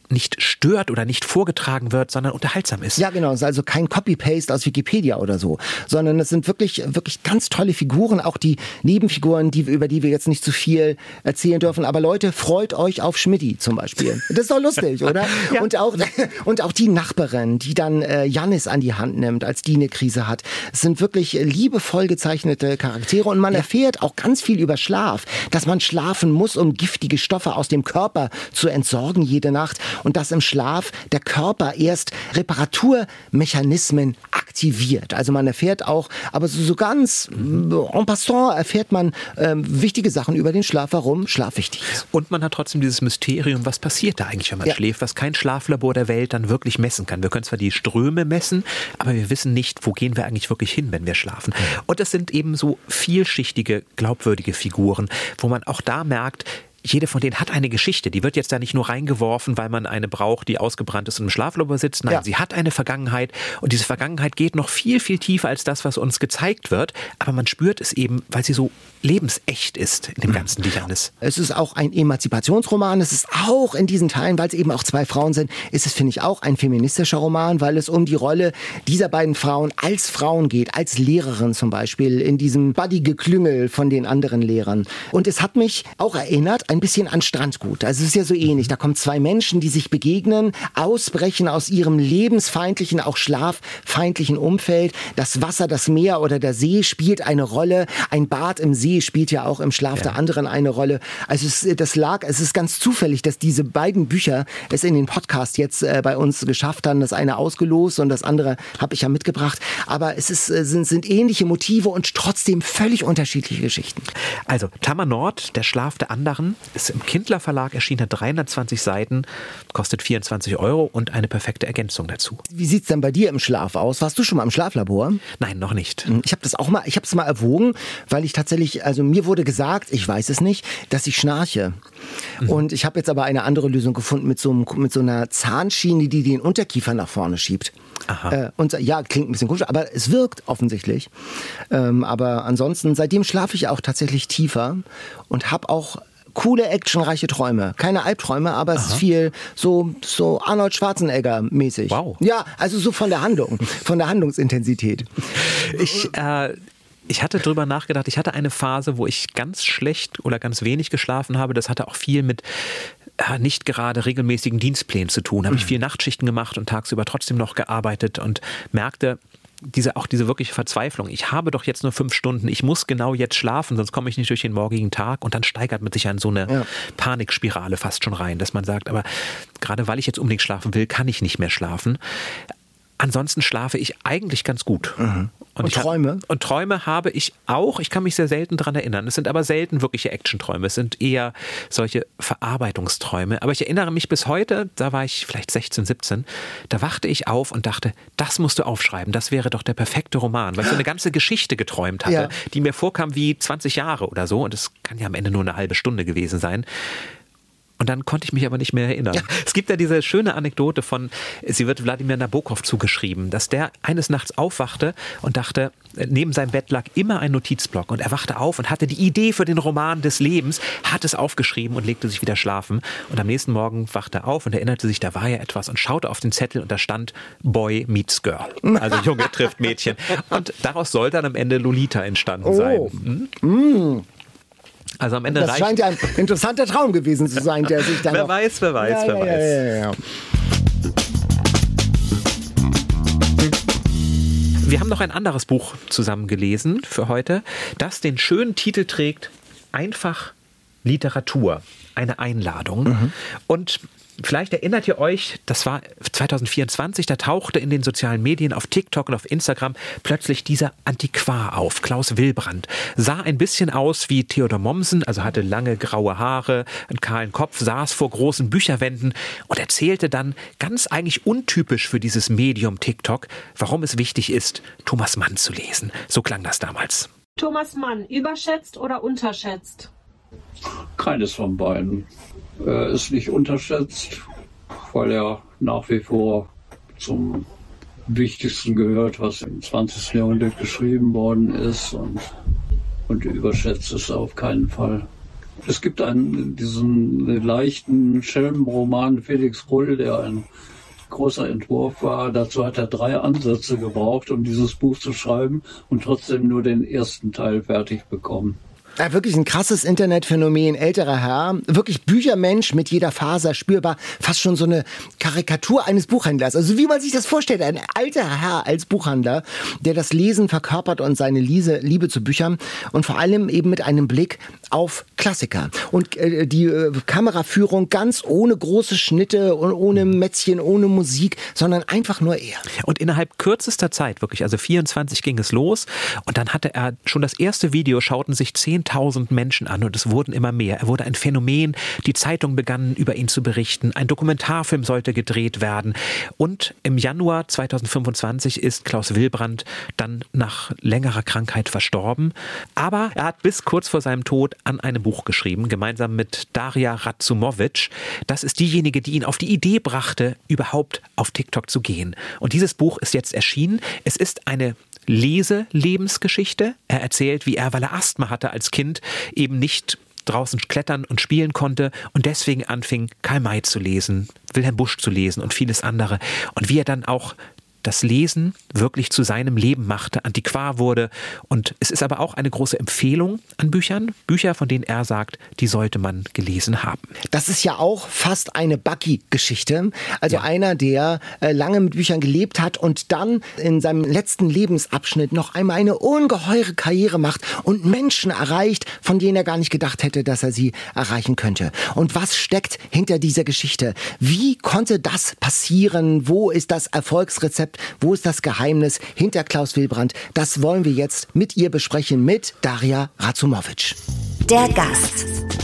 nicht stört oder nicht vorgetragen wird, sondern unterhaltsam ist. Ja, genau. Es ist also kein Copy-Paste aus Wikipedia oder so, sondern es sind wirklich ganz tolle Figuren, auch die Nebenfiguren, über die wir jetzt nicht zu viel erzählen dürfen. Aber Leute, freut euch auf Schmidti zum Beispiel. Das ist doch lustig, oder? Ja. Und auch die Nachbarin, die dann Jannis an die Hand nimmt, als die eine Krise hat. Es sind wirklich liebevoll gezeichnete Charaktere und man erfährt auch ganz viel über Schlaf, dass man schlafen muss, um giftige Stoffe aus dem Körper zu entsorgen jede Nacht und dass im Schlaf der Körper erst Reparaturmechanismen aktiviert. Also man erfährt auch, aber so ganz en passant erfährt man wichtige Sachen über den Schlaf, warum Schlaf wichtig ist. Und man hat trotzdem dieses Mysterium, was passiert da eigentlich, wenn man schläft, was kein Schlaflabor der Welt dann wirklich messen kann. Wir können zwar die Ströme messen, aber wir wissen nicht, wo gehen wir eigentlich wirklich hin, wenn wir schlafen. Und es sind eben so vielschichtige, glaubwürdige Figuren, wo man auch da merkt, jede von denen hat eine Geschichte. Die wird jetzt da nicht nur reingeworfen, weil man eine braucht, die ausgebrannt ist und im Schlaflabor sitzt. Nein, sie hat eine Vergangenheit und diese Vergangenheit geht noch viel, viel tiefer als das, was uns gezeigt wird. Aber man spürt es eben, weil sie so lebensecht ist in dem ganzen Jannis. Es ist auch ein Emanzipationsroman. Es ist auch in diesen Teilen, weil es eben auch zwei Frauen sind, ist es, finde ich, auch ein feministischer Roman, weil es um die Rolle dieser beiden Frauen als Frauen geht, als Lehrerin zum Beispiel, in diesem Buddy-Geklüngel von den anderen Lehrern. Und es hat mich auch erinnert, ein bisschen an Strandgut. Also es ist ja so ähnlich. Da kommen zwei Menschen, die sich begegnen, ausbrechen aus ihrem lebensfeindlichen, auch schlaffeindlichen Umfeld. Das Wasser, das Meer oder der See spielt eine Rolle. Ein Bad im See spielt ja auch im Schlaf der anderen eine Rolle. Also es ist ganz zufällig, dass diese beiden Bücher es in den Podcast jetzt bei uns geschafft haben. Das eine ausgelost und das andere habe ich ja mitgebracht. Aber es sind ähnliche Motive und trotzdem völlig unterschiedliche Geschichten. Also Tamar Nord, der Schlaf der anderen, ist im Kindler Verlag erschienen, hat 320 Seiten, kostet 24 € und eine perfekte Ergänzung dazu. Wie sieht's denn bei dir im Schlaf aus? Warst du schon mal im Schlaflabor? Nein, noch nicht. Ich habe es mal erwogen, weil ich tatsächlich, also mir wurde gesagt, ich weiß es nicht, dass ich schnarche. Und ich habe jetzt aber eine andere Lösung gefunden mit so einer Zahnschiene, die den Unterkiefer nach vorne schiebt. Aha. Und ja, klingt ein bisschen komisch, aber es wirkt offensichtlich. Aber ansonsten, seitdem schlafe ich auch tatsächlich tiefer und habe auch coole, actionreiche Träume. Keine Albträume, aber es ist viel so Arnold Schwarzenegger-mäßig. Wow. Ja, also so von der Handlung, von der Handlungsintensität. Ich hatte drüber nachgedacht, ich hatte eine Phase, wo ich ganz schlecht oder ganz wenig geschlafen habe. Das hatte auch viel mit nicht gerade regelmäßigen Dienstplänen zu tun. Habe ich viel Nachtschichten gemacht und tagsüber trotzdem noch gearbeitet und merkte, diese wirkliche Verzweiflung. Ich habe doch jetzt nur 5 Stunden, ich muss genau jetzt schlafen, sonst komme ich nicht durch den morgigen Tag und dann steigert man sich in so eine Panikspirale fast schon rein, dass man sagt, aber gerade weil ich jetzt unbedingt schlafen will, kann ich nicht mehr schlafen. Ansonsten schlafe ich eigentlich ganz gut. Und Träume? Und Träume habe ich auch. Ich kann mich sehr selten daran erinnern. Es sind aber selten wirkliche Action-Träume. Es sind eher solche Verarbeitungsträume. Aber ich erinnere mich bis heute, da war ich vielleicht 16, 17, da wachte ich auf und dachte, das musst du aufschreiben. Das wäre doch der perfekte Roman. Weil ich so eine ganze Geschichte geträumt hatte, die mir vorkam wie 20 Jahre oder so. Und es kann ja am Ende nur eine halbe Stunde gewesen sein. Und dann konnte ich mich aber nicht mehr erinnern. Ja. Es gibt ja diese schöne Anekdote sie wird Wladimir Nabokov zugeschrieben, dass der eines Nachts aufwachte und dachte, neben seinem Bett lag immer ein Notizblock und er wachte auf und hatte die Idee für den Roman des Lebens, hat es aufgeschrieben und legte sich wieder schlafen. Und am nächsten Morgen wachte er auf und erinnerte sich, da war ja etwas und schaute auf den Zettel und da stand Boy meets Girl. Also Junge trifft Mädchen. Und daraus soll dann am Ende Lolita entstanden sein. Also am Ende das scheint ja ein interessanter Traum gewesen zu sein, der sich dann wer weiß. Ja. Wir haben noch ein anderes Buch zusammen gelesen für heute, das den schönen Titel trägt, einfach Literatur, eine Einladung. Und vielleicht erinnert ihr euch, das war 2024, da tauchte in den sozialen Medien auf TikTok und auf Instagram plötzlich dieser Antiquar auf, Klaus Wilbrandt. Sah ein bisschen aus wie Theodor Mommsen, also hatte lange graue Haare, einen kahlen Kopf, saß vor großen Bücherwänden und erzählte dann ganz eigentlich untypisch für dieses Medium TikTok, warum es wichtig ist, Thomas Mann zu lesen. So klang das damals. Thomas Mann, überschätzt oder unterschätzt? Keines von beiden. Er ist nicht unterschätzt, weil er nach wie vor zum Wichtigsten gehört, was im 20. Jahrhundert geschrieben worden ist. Und überschätzt ist er auf keinen Fall. Es gibt diesen leichten Schelmenroman Felix Krull, der ein großer Entwurf war. Dazu hat er 3 Ansätze gebraucht, um dieses Buch zu schreiben und trotzdem nur den ersten Teil fertig bekommen. Ja, wirklich ein krasses Internetphänomen, älterer Herr, wirklich Büchermensch mit jeder Faser spürbar, fast schon so eine Karikatur eines Buchhändlers. Also wie man sich das vorstellt, ein alter Herr als Buchhändler, der das Lesen verkörpert und seine Liebe zu Büchern und vor allem eben mit einem Blick auf Klassiker. Und die Kameraführung ganz ohne große Schnitte und ohne Mätzchen, ohne Musik, sondern einfach nur er. Und innerhalb kürzester Zeit, wirklich, also 24 ging es los und dann hatte er schon das erste Video, schauten sich 10.000 Menschen an und es wurden immer mehr. Er wurde ein Phänomen, die Zeitungen begannen über ihn zu berichten, ein Dokumentarfilm sollte gedreht werden und im Januar 2025 ist Klaus Wilbrandt dann nach längerer Krankheit verstorben. Aber er hat bis kurz vor seinem Tod an einem Buch geschrieben, gemeinsam mit Daria Razumovic. Das ist diejenige, die ihn auf die Idee brachte, überhaupt auf TikTok zu gehen. Und dieses Buch ist jetzt erschienen. Es ist eine Leselebensgeschichte. Er erzählt, wie er, weil er Asthma hatte als Kind, eben nicht draußen klettern und spielen konnte und deswegen anfing, Karl May zu lesen, Wilhelm Busch zu lesen und vieles andere. Und wie er dann auch das Lesen wirklich zu seinem Leben machte, Antiquar wurde. Und es ist aber auch eine große Empfehlung an Büchern. Bücher, von denen er sagt, die sollte man gelesen haben. Das ist ja auch fast eine Bucky-Geschichte. Also einer, der lange mit Büchern gelebt hat und dann in seinem letzten Lebensabschnitt noch einmal eine ungeheure Karriere macht und Menschen erreicht, von denen er gar nicht gedacht hätte, dass er sie erreichen könnte. Und was steckt hinter dieser Geschichte? Wie konnte das passieren? Wo ist das Erfolgsrezept? Wo ist das Geheimnis hinter Klaus Wilbrandt? Das wollen wir jetzt mit ihr besprechen, mit Daria Razumovic. Der Gast.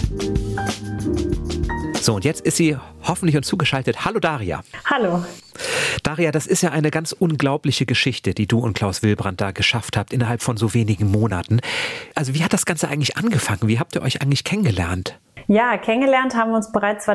So, und jetzt ist sie hoffentlich uns zugeschaltet. Hallo Daria. Hallo. Daria, das ist ja eine ganz unglaubliche Geschichte, die du und Klaus Wilbrandt da geschafft habt innerhalb von so wenigen Monaten. Also wie hat das Ganze eigentlich angefangen? Wie habt ihr euch eigentlich kennengelernt? Ja, kennengelernt haben wir uns bereits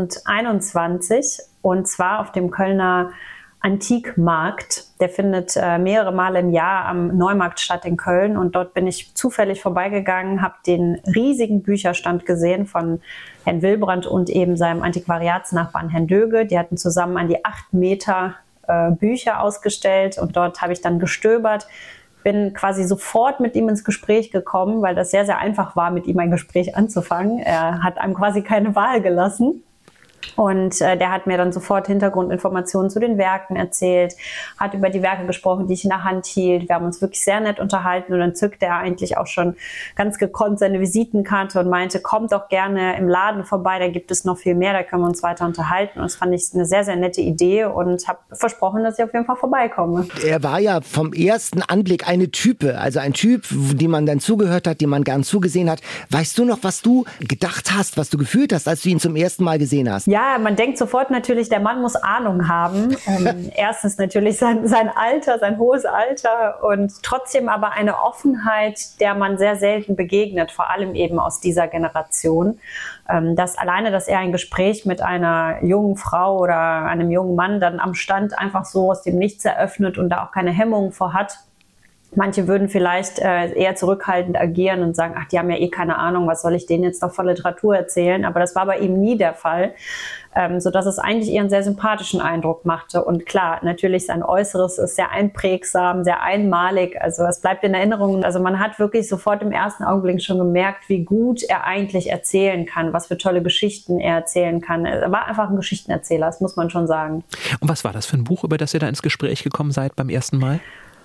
2021 und zwar auf dem Kölner Antikmarkt. Der findet mehrere Male im Jahr am Neumarkt statt in Köln und dort bin ich zufällig vorbeigegangen, habe den riesigen Bücherstand gesehen von Herrn Wilbrandt und eben seinem Antiquariatsnachbarn Herrn Döge. Die hatten zusammen an die 8 Meter Bücher ausgestellt und dort habe ich dann gestöbert. Bin quasi sofort mit ihm ins Gespräch gekommen, weil das sehr, sehr einfach war, mit ihm ein Gespräch anzufangen. Er hat einem quasi keine Wahl gelassen. Und der hat mir dann sofort Hintergrundinformationen zu den Werken erzählt, hat über die Werke gesprochen, die ich in der Hand hielt. Wir haben uns wirklich sehr nett unterhalten und dann zückte er eigentlich auch schon ganz gekonnt seine Visitenkarte und meinte, kommt doch gerne im Laden vorbei, da gibt es noch viel mehr, da können wir uns weiter unterhalten. Und das fand ich eine sehr, sehr nette Idee und habe versprochen, dass ich auf jeden Fall vorbeikomme. Er war ja vom ersten Anblick eine Type, also ein Typ, dem man dann zugehört hat, dem man gern zugesehen hat. Weißt du noch, was du gedacht hast, was du gefühlt hast, als du ihn zum ersten Mal gesehen hast? Ja, man denkt sofort natürlich, der Mann muss Ahnung haben. Erstens natürlich sein Alter, sein hohes Alter und trotzdem aber eine Offenheit, der man sehr selten begegnet, vor allem eben aus dieser Generation. Dass er ein Gespräch mit einer jungen Frau oder einem jungen Mann dann am Stand einfach so aus dem Nichts eröffnet und da auch keine Hemmungen vor hat. Manche würden vielleicht eher zurückhaltend agieren und sagen, ach, die haben ja eh keine Ahnung, was soll ich denen jetzt noch von Literatur erzählen? Aber das war bei ihm nie der Fall, sodass es eigentlich eher einen sehr sympathischen Eindruck machte. Und klar, natürlich sein Äußeres ist sehr einprägsam, sehr einmalig. Also es bleibt in Erinnerung. Also man hat wirklich sofort im ersten Augenblick schon gemerkt, wie gut er eigentlich erzählen kann, was für tolle Geschichten er erzählen kann. Er war einfach ein Geschichtenerzähler, das muss man schon sagen. Und was war das für ein Buch, über das ihr da ins Gespräch gekommen seid beim ersten Mal?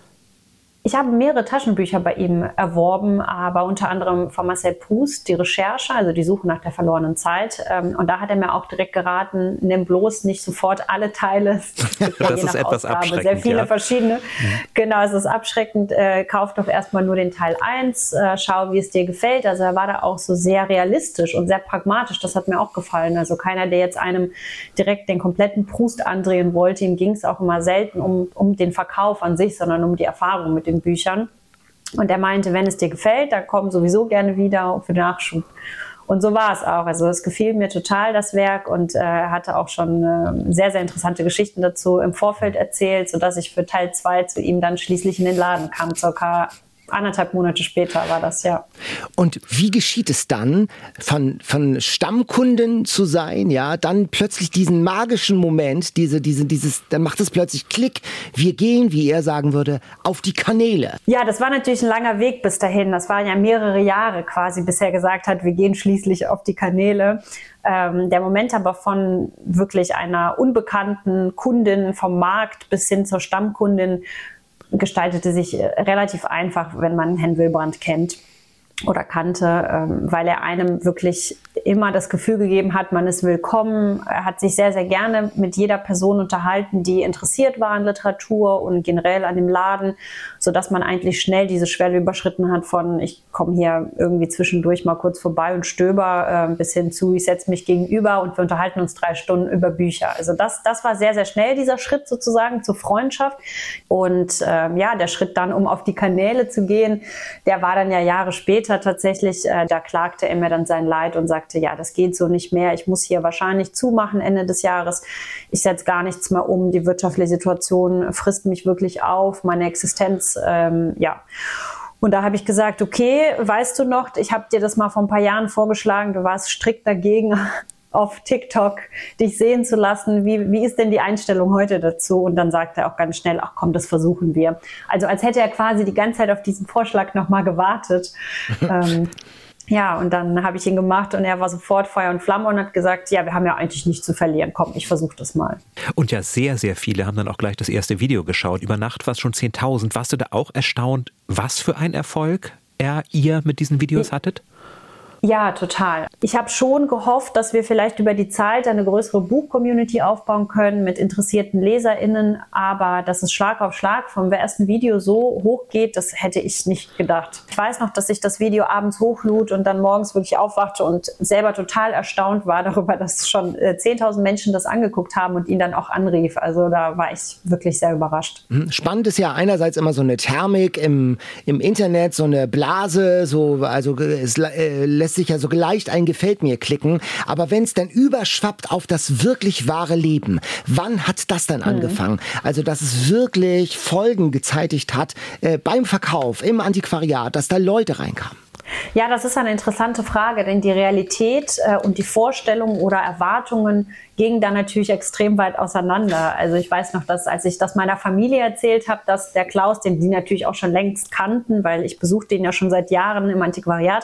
Ich habe mehrere Taschenbücher bei ihm erworben, aber unter anderem von Marcel Proust, die Recherche, also die Suche nach der verlorenen Zeit. Und da hat er mir auch direkt geraten, nimm bloß nicht sofort alle Teile. Das ist etwas abschreckend. Sehr viele verschiedene. Genau, es ist abschreckend. Kauf doch erstmal nur den Teil 1, schau, wie es dir gefällt. Also er war da auch so sehr realistisch und sehr pragmatisch. Das hat mir auch gefallen. Also keiner, der jetzt einem direkt den kompletten Proust andrehen wollte. Ihm ging es auch immer selten um den Verkauf an sich, sondern um die Erfahrung mit den Büchern. Und er meinte, wenn es dir gefällt, dann komm sowieso gerne wieder für Nachschub. Und so war es auch. Also es gefiel mir total, das Werk, und er hatte auch schon sehr, sehr interessante Geschichten dazu im Vorfeld erzählt, sodass ich für Teil 2 zu ihm dann schließlich in den Laden kam, circa 1,5 Monate später war das, ja. Und wie geschieht es dann, von Stammkunden zu sein, ja, dann plötzlich diesen magischen Moment, dann macht es plötzlich Klick, wir gehen, wie er sagen würde, auf die Kanäle. Ja, das war natürlich ein langer Weg bis dahin. Das waren ja mehrere Jahre quasi, bis er gesagt hat, wir gehen schließlich auf die Kanäle. Der Moment aber von wirklich einer unbekannten Kundin vom Markt bis hin zur Stammkundin gestaltete sich relativ einfach, wenn man Herrn Wilbrandt kennt oder kannte, weil er einem wirklich immer das Gefühl gegeben hat, man ist willkommen. Er hat sich sehr, sehr gerne mit jeder Person unterhalten, die interessiert war an Literatur und generell an dem Laden, sodass man eigentlich schnell diese Schwelle überschritten hat von, ich komme hier irgendwie zwischendurch mal kurz vorbei und stöber, bis hin zu, ich setze mich gegenüber und wir unterhalten uns 3 Stunden über Bücher. Also das war sehr, sehr schnell, dieser Schritt sozusagen zur Freundschaft. Und der Schritt dann, um auf die Kanäle zu gehen, der war dann ja Jahre später tatsächlich, da klagte er mir dann sein Leid und sagte, ja, das geht so nicht mehr, ich muss hier wahrscheinlich zumachen Ende des Jahres, ich setze gar nichts mehr um, die wirtschaftliche Situation frisst mich wirklich auf, meine Existenz, Und da habe ich gesagt, okay, weißt du noch, ich habe dir das mal vor ein paar Jahren vorgeschlagen, du warst strikt dagegen, auf TikTok dich sehen zu lassen. Wie ist denn die Einstellung heute dazu? Und dann sagt er auch ganz schnell, ach komm, das versuchen wir. Also als hätte er quasi die ganze Zeit auf diesen Vorschlag nochmal gewartet. Und dann habe ich ihn gemacht und er war sofort Feuer und Flamme und hat gesagt, ja, wir haben ja eigentlich nichts zu verlieren. Komm, ich versuche das mal. Und ja, sehr, sehr viele haben dann auch gleich das erste Video geschaut. Über Nacht war es schon 10.000. Warst du da auch erstaunt, was für ein Erfolg ihr mit diesen Videos hattet? Ja, total. Ich habe schon gehofft, dass wir vielleicht über die Zeit eine größere Buch-Community aufbauen können mit interessierten LeserInnen, aber dass es Schlag auf Schlag vom ersten Video so hoch geht, das hätte ich nicht gedacht. Ich weiß noch, dass ich das Video abends hochlud und dann morgens wirklich aufwachte und selber total erstaunt war darüber, dass schon 10.000 Menschen das angeguckt haben und ihn dann auch anrief. Also da war ich wirklich sehr überrascht. Spannend ist ja einerseits immer so eine Thermik im Internet, so eine Blase, es lässt sich ja so leicht ein Gefällt mir klicken, aber wenn es dann überschwappt auf das wirklich wahre Leben, wann hat das dann angefangen? Also, dass es wirklich Folgen gezeitigt hat beim Verkauf, im Antiquariat, dass da Leute reinkamen. Ja, das ist eine interessante Frage, denn die Realität und die Vorstellungen oder Erwartungen gingen da natürlich extrem weit auseinander. Also ich weiß noch, dass als ich das meiner Familie erzählt habe, dass der Klaus, den die natürlich auch schon längst kannten, weil ich besuchte ihn ja schon seit Jahren im Antiquariat,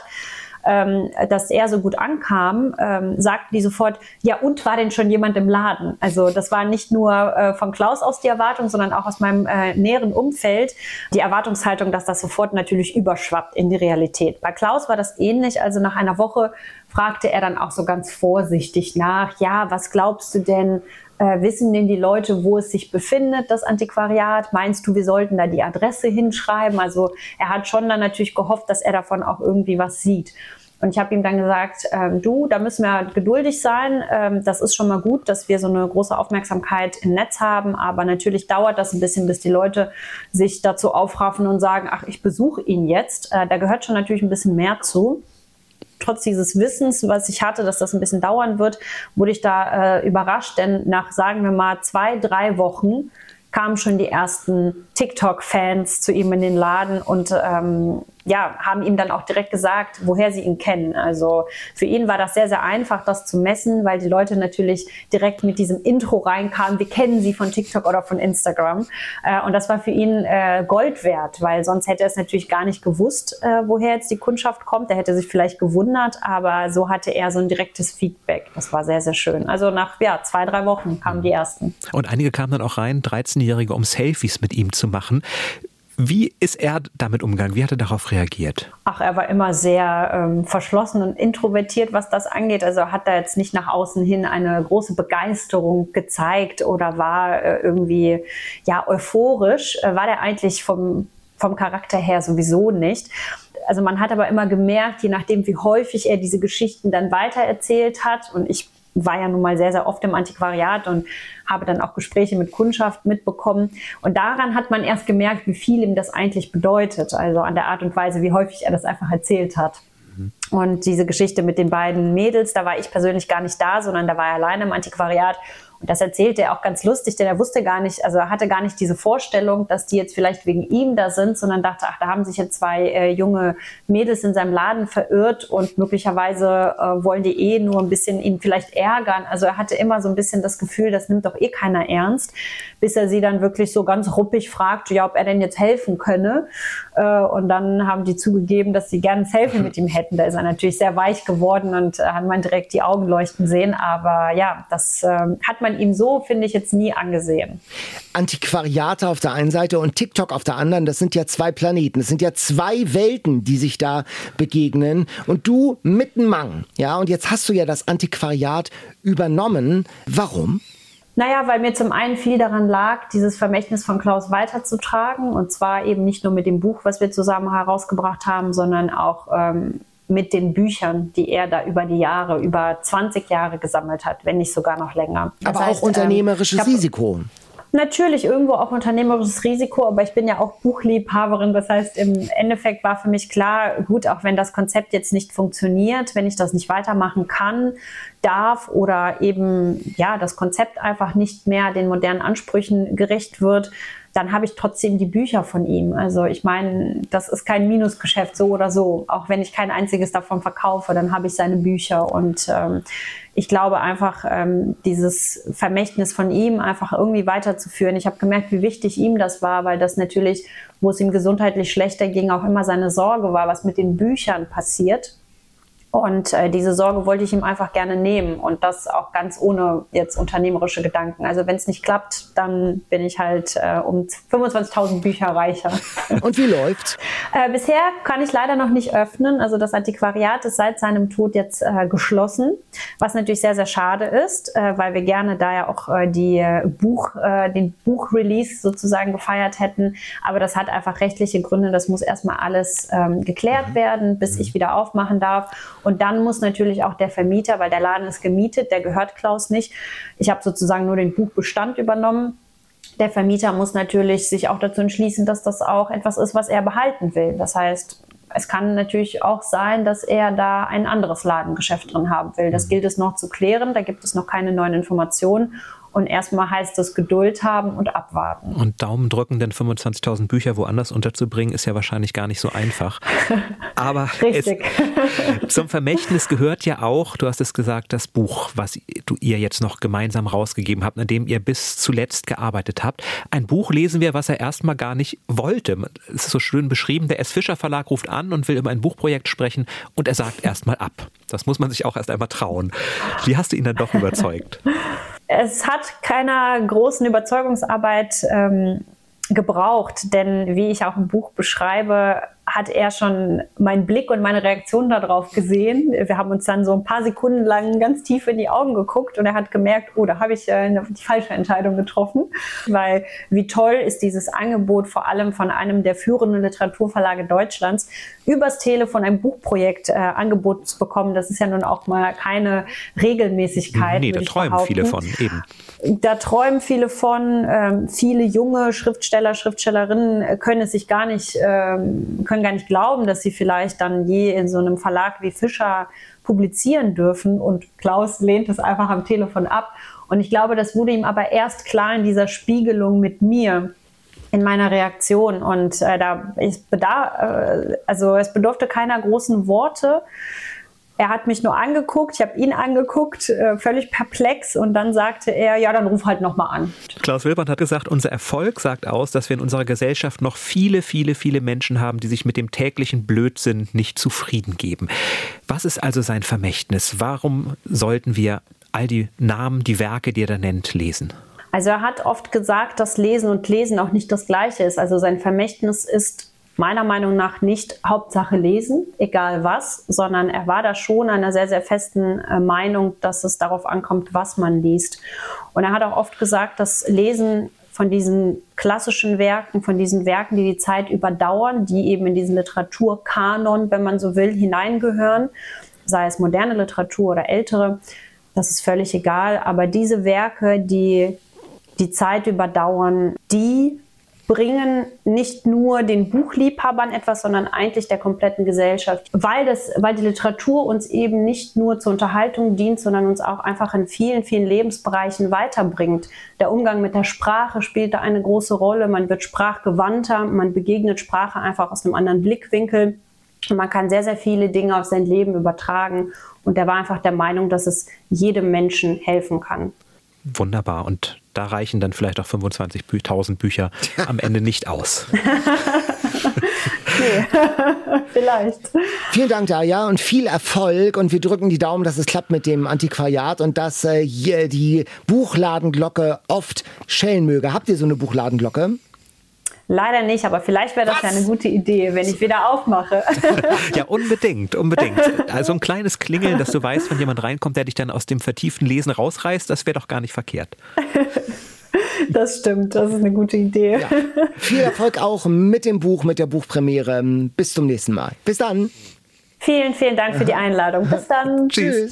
dass er so gut ankam, sagten die sofort, ja und war denn schon jemand im Laden? Also das war nicht nur von Klaus aus die Erwartung, sondern auch aus meinem näheren Umfeld die Erwartungshaltung, dass das sofort natürlich überschwappt in die Realität. Bei Klaus war das ähnlich, also nach einer Woche fragte er dann auch so ganz vorsichtig nach, ja, was glaubst du denn, wissen denn die Leute, wo es sich befindet, das Antiquariat? Meinst du, wir sollten da die Adresse hinschreiben? Also er hat schon dann natürlich gehofft, dass er davon auch irgendwie was sieht. Und ich habe ihm dann gesagt, da müssen wir geduldig sein. Das ist schon mal gut, dass wir so eine große Aufmerksamkeit im Netz haben. Aber natürlich dauert das ein bisschen, bis die Leute sich dazu aufraffen und sagen, ach, ich besuche ihn jetzt. Da gehört schon natürlich ein bisschen mehr zu. Trotz dieses Wissens, was ich hatte, dass das ein bisschen dauern wird, wurde ich da überrascht. Denn nach, sagen wir mal, 2-3 Wochen kamen schon die ersten TikTok-Fans zu ihm in den Laden und haben ihm dann auch direkt gesagt, woher sie ihn kennen. Also für ihn war das sehr, sehr einfach, das zu messen, weil die Leute natürlich direkt mit diesem Intro reinkamen, wir kennen sie von TikTok oder von Instagram. Und das war für ihn Gold wert, weil sonst hätte er es natürlich gar nicht gewusst, woher jetzt die Kundschaft kommt. Er hätte sich vielleicht gewundert, aber so hatte er so ein direktes Feedback. Das war sehr, sehr schön. Also nach 2-3 Wochen kamen die ersten. Und einige kamen dann auch rein, 13-Jährige, um Selfies mit ihm zu machen. Wie ist er damit umgegangen? Wie hat er darauf reagiert? Ach, er war immer sehr verschlossen und introvertiert, was das angeht. Also hat er jetzt nicht nach außen hin eine große Begeisterung gezeigt oder war irgendwie euphorisch. War der eigentlich vom Charakter her sowieso nicht. Also man hat aber immer gemerkt, je nachdem wie häufig er diese Geschichten dann weitererzählt hat, und ich war ja nun mal sehr, sehr oft im Antiquariat und habe dann auch Gespräche mit Kundschaft mitbekommen. Und daran hat man erst gemerkt, wie viel ihm das eigentlich bedeutet. Also an der Art und Weise, wie häufig er das einfach erzählt hat. Und diese Geschichte mit den beiden Mädels, da war ich persönlich gar nicht da, sondern da war er alleine im Antiquariat. Und das erzählte er auch ganz lustig, denn er wusste gar nicht, also er hatte gar nicht diese Vorstellung, dass die jetzt vielleicht wegen ihm da sind, sondern dachte, ach, da haben sich jetzt zwei junge Mädels in seinem Laden verirrt und möglicherweise wollen die nur ein bisschen ihn vielleicht ärgern. Also er hatte immer so ein bisschen das Gefühl, das nimmt doch keiner ernst, bis er sie dann wirklich so ganz ruppig fragt, ja, ob er denn jetzt helfen könne. Und dann haben die zugegeben, dass sie gerne ein Selfie mit ihm hätten. Da ist er natürlich sehr weich geworden und hat man direkt die Augen leuchten sehen. Aber ja, das hat man ihm so, finde ich, jetzt nie angesehen. Antiquariate auf der einen Seite und TikTok auf der anderen, das sind ja zwei Planeten. Das sind ja zwei Welten, die sich da begegnen. Und du mittenmang. Ja, und jetzt hast du ja das Antiquariat übernommen. Warum? Naja, weil mir zum einen viel daran lag, dieses Vermächtnis von Klaus weiterzutragen. Und zwar eben nicht nur mit dem Buch, was wir zusammen herausgebracht haben, sondern auch mit den Büchern, die er da über die Jahre, über 20 Jahre gesammelt hat, wenn nicht sogar noch länger. Das heißt, auch unternehmerisches Risiko. Natürlich irgendwo auch unternehmerisches Risiko, aber ich bin ja auch Buchliebhaberin. Das heißt, im Endeffekt war für mich klar, gut, auch wenn das Konzept jetzt nicht funktioniert, wenn ich das nicht weitermachen kann, darf oder eben ja das Konzept einfach nicht mehr den modernen Ansprüchen gerecht wird, dann habe ich trotzdem die Bücher von ihm. Also ich meine, das ist kein Minusgeschäft, so oder so. Auch wenn ich kein einziges davon verkaufe, dann habe ich seine Bücher. Und ich glaube einfach, dieses Vermächtnis von ihm einfach irgendwie weiterzuführen. Ich habe gemerkt, wie wichtig ihm das war, weil das natürlich, wo es ihm gesundheitlich schlechter ging, auch immer seine Sorge war, was mit den Büchern passiert. Und diese Sorge wollte ich ihm einfach gerne nehmen und das auch ganz ohne jetzt unternehmerische Gedanken. Also wenn es nicht klappt, dann bin ich halt um 25.000 Bücher reicher. Und wie läuft's? Bisher kann ich leider noch nicht öffnen. Also das Antiquariat ist seit seinem Tod jetzt geschlossen, was natürlich sehr, sehr schade ist, weil wir gerne da ja auch den Buchrelease sozusagen gefeiert hätten. Aber das hat einfach rechtliche Gründe. Das muss erstmal alles geklärt werden, bis ich wieder aufmachen darf. Und dann muss natürlich auch der Vermieter, weil der Laden ist gemietet, der gehört Klaus nicht. Ich habe sozusagen nur den Buchbestand übernommen. Der Vermieter muss natürlich sich auch dazu entschließen, dass das auch etwas ist, was er behalten will. Das heißt, es kann natürlich auch sein, dass er da ein anderes Ladengeschäft drin haben will. Das gilt es noch zu klären, da gibt es noch keine neuen Informationen. Und erstmal heißt es Geduld haben und abwarten. Und Daumen drücken, denn 25.000 Bücher woanders unterzubringen, ist ja wahrscheinlich gar nicht so einfach. Aber zum Vermächtnis gehört ja auch, du hast es gesagt, das Buch, was ihr jetzt noch gemeinsam rausgegeben habt, an dem ihr bis zuletzt gearbeitet habt. Ein Buch lesen wir, was er erstmal gar nicht wollte. Es ist so schön beschrieben, der S. Fischer Verlag ruft an und will über ein Buchprojekt sprechen und er sagt erstmal ab. Das muss man sich auch erst einmal trauen. Wie hast du ihn dann doch überzeugt? Es hat keiner großen Überzeugungsarbeit gebraucht, denn wie ich auch im Buch beschreibe, hat er schon meinen Blick und meine Reaktion darauf gesehen. Wir haben uns dann so ein paar Sekunden lang ganz tief in die Augen geguckt und er hat gemerkt, oh, da habe ich die falsche Entscheidung getroffen, weil wie toll ist dieses Angebot vor allem von einem der führenden Literaturverlage Deutschlands, übers Telefon ein Buchprojekt angeboten zu bekommen. Das ist ja nun auch mal keine Regelmäßigkeit. Nee, da träumen viele von, eben. Da träumen viele von. Viele junge Schriftsteller, Schriftstellerinnen können es sich gar nicht glauben, dass sie vielleicht dann je in so einem Verlag wie Fischer publizieren dürfen. Und Klaus lehnt es einfach am Telefon ab. Und ich glaube, das wurde ihm aber erst klar in dieser Spiegelung mit mir, in meiner Reaktion. Und es bedurfte keiner großen Worte. Er hat mich nur angeguckt, ich habe ihn angeguckt, völlig perplex und dann sagte er, ja, dann ruf halt nochmal an. Klaus Wilbrandt hat gesagt, unser Erfolg sagt aus, dass wir in unserer Gesellschaft noch viele, viele, viele Menschen haben, die sich mit dem täglichen Blödsinn nicht zufrieden geben. Was ist also sein Vermächtnis? Warum sollten wir all die Namen, die Werke, die er da nennt, lesen? Also er hat oft gesagt, dass Lesen und Lesen auch nicht das Gleiche ist. Also sein Vermächtnis ist meiner Meinung nach nicht Hauptsache lesen, egal was, sondern er war da schon einer sehr, sehr festen Meinung, dass es darauf ankommt, was man liest. Und er hat auch oft gesagt, dass Lesen von diesen klassischen Werken, von diesen Werken, die die Zeit überdauern, die eben in diesen Literaturkanon, wenn man so will, hineingehören, sei es moderne Literatur oder ältere, das ist völlig egal. Aber diese Werke, die die Zeit überdauern, die bringen nicht nur den Buchliebhabern etwas, sondern eigentlich der kompletten Gesellschaft, weil die Literatur uns eben nicht nur zur Unterhaltung dient, sondern uns auch einfach in vielen, vielen Lebensbereichen weiterbringt. Der Umgang mit der Sprache spielt da eine große Rolle. Man wird sprachgewandter, man begegnet Sprache einfach aus einem anderen Blickwinkel. Und man kann sehr, sehr viele Dinge auf sein Leben übertragen. Und er war einfach der Meinung, dass es jedem Menschen helfen kann. Wunderbar. Und da reichen dann vielleicht auch 25.000 Bücher am Ende nicht aus. Nee, vielleicht. Vielen Dank, Darja, und viel Erfolg. Und wir drücken die Daumen, dass es klappt mit dem Antiquariat und dass die Buchladenglocke oft schellen möge. Habt ihr so eine Buchladenglocke? Leider nicht, aber vielleicht wäre das ja eine gute Idee, wenn ich wieder aufmache. Ja, unbedingt. Also ein kleines Klingeln, dass du weißt, wenn jemand reinkommt, der dich dann aus dem vertieften Lesen rausreißt, das wäre doch gar nicht verkehrt. Das stimmt, das ist eine gute Idee. Ja. Viel Erfolg auch mit dem Buch, mit der Buchpremiere. Bis zum nächsten Mal. Bis dann. Vielen, vielen Dank für die Einladung. Bis dann. Tschüss.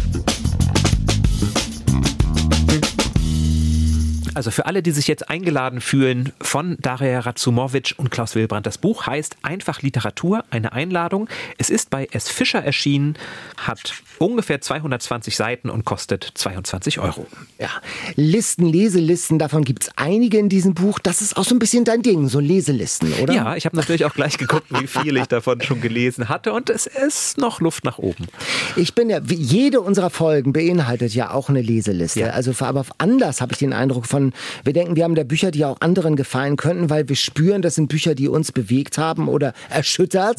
Also für alle, die sich jetzt eingeladen fühlen, von Darja Racumowicz und Klaus Wilbrandt. Das Buch heißt Einfach Literatur, eine Einladung. Es ist bei S. Fischer erschienen, hat ungefähr 220 Seiten und kostet 22 €. Ja, Listen, Leselisten, davon gibt es einige in diesem Buch. Das ist auch so ein bisschen dein Ding, so Leselisten, oder? Ja, ich habe natürlich auch gleich geguckt, wie viel ich davon schon gelesen hatte und es ist noch Luft nach oben. Ich bin ja, jede unserer Folgen beinhaltet ja auch eine Leseliste. Ja. Also aber anders habe ich den Eindruck von, wir denken, wir haben da Bücher, die auch anderen gefallen könnten, weil wir spüren, das sind Bücher, die uns bewegt haben oder erschüttert,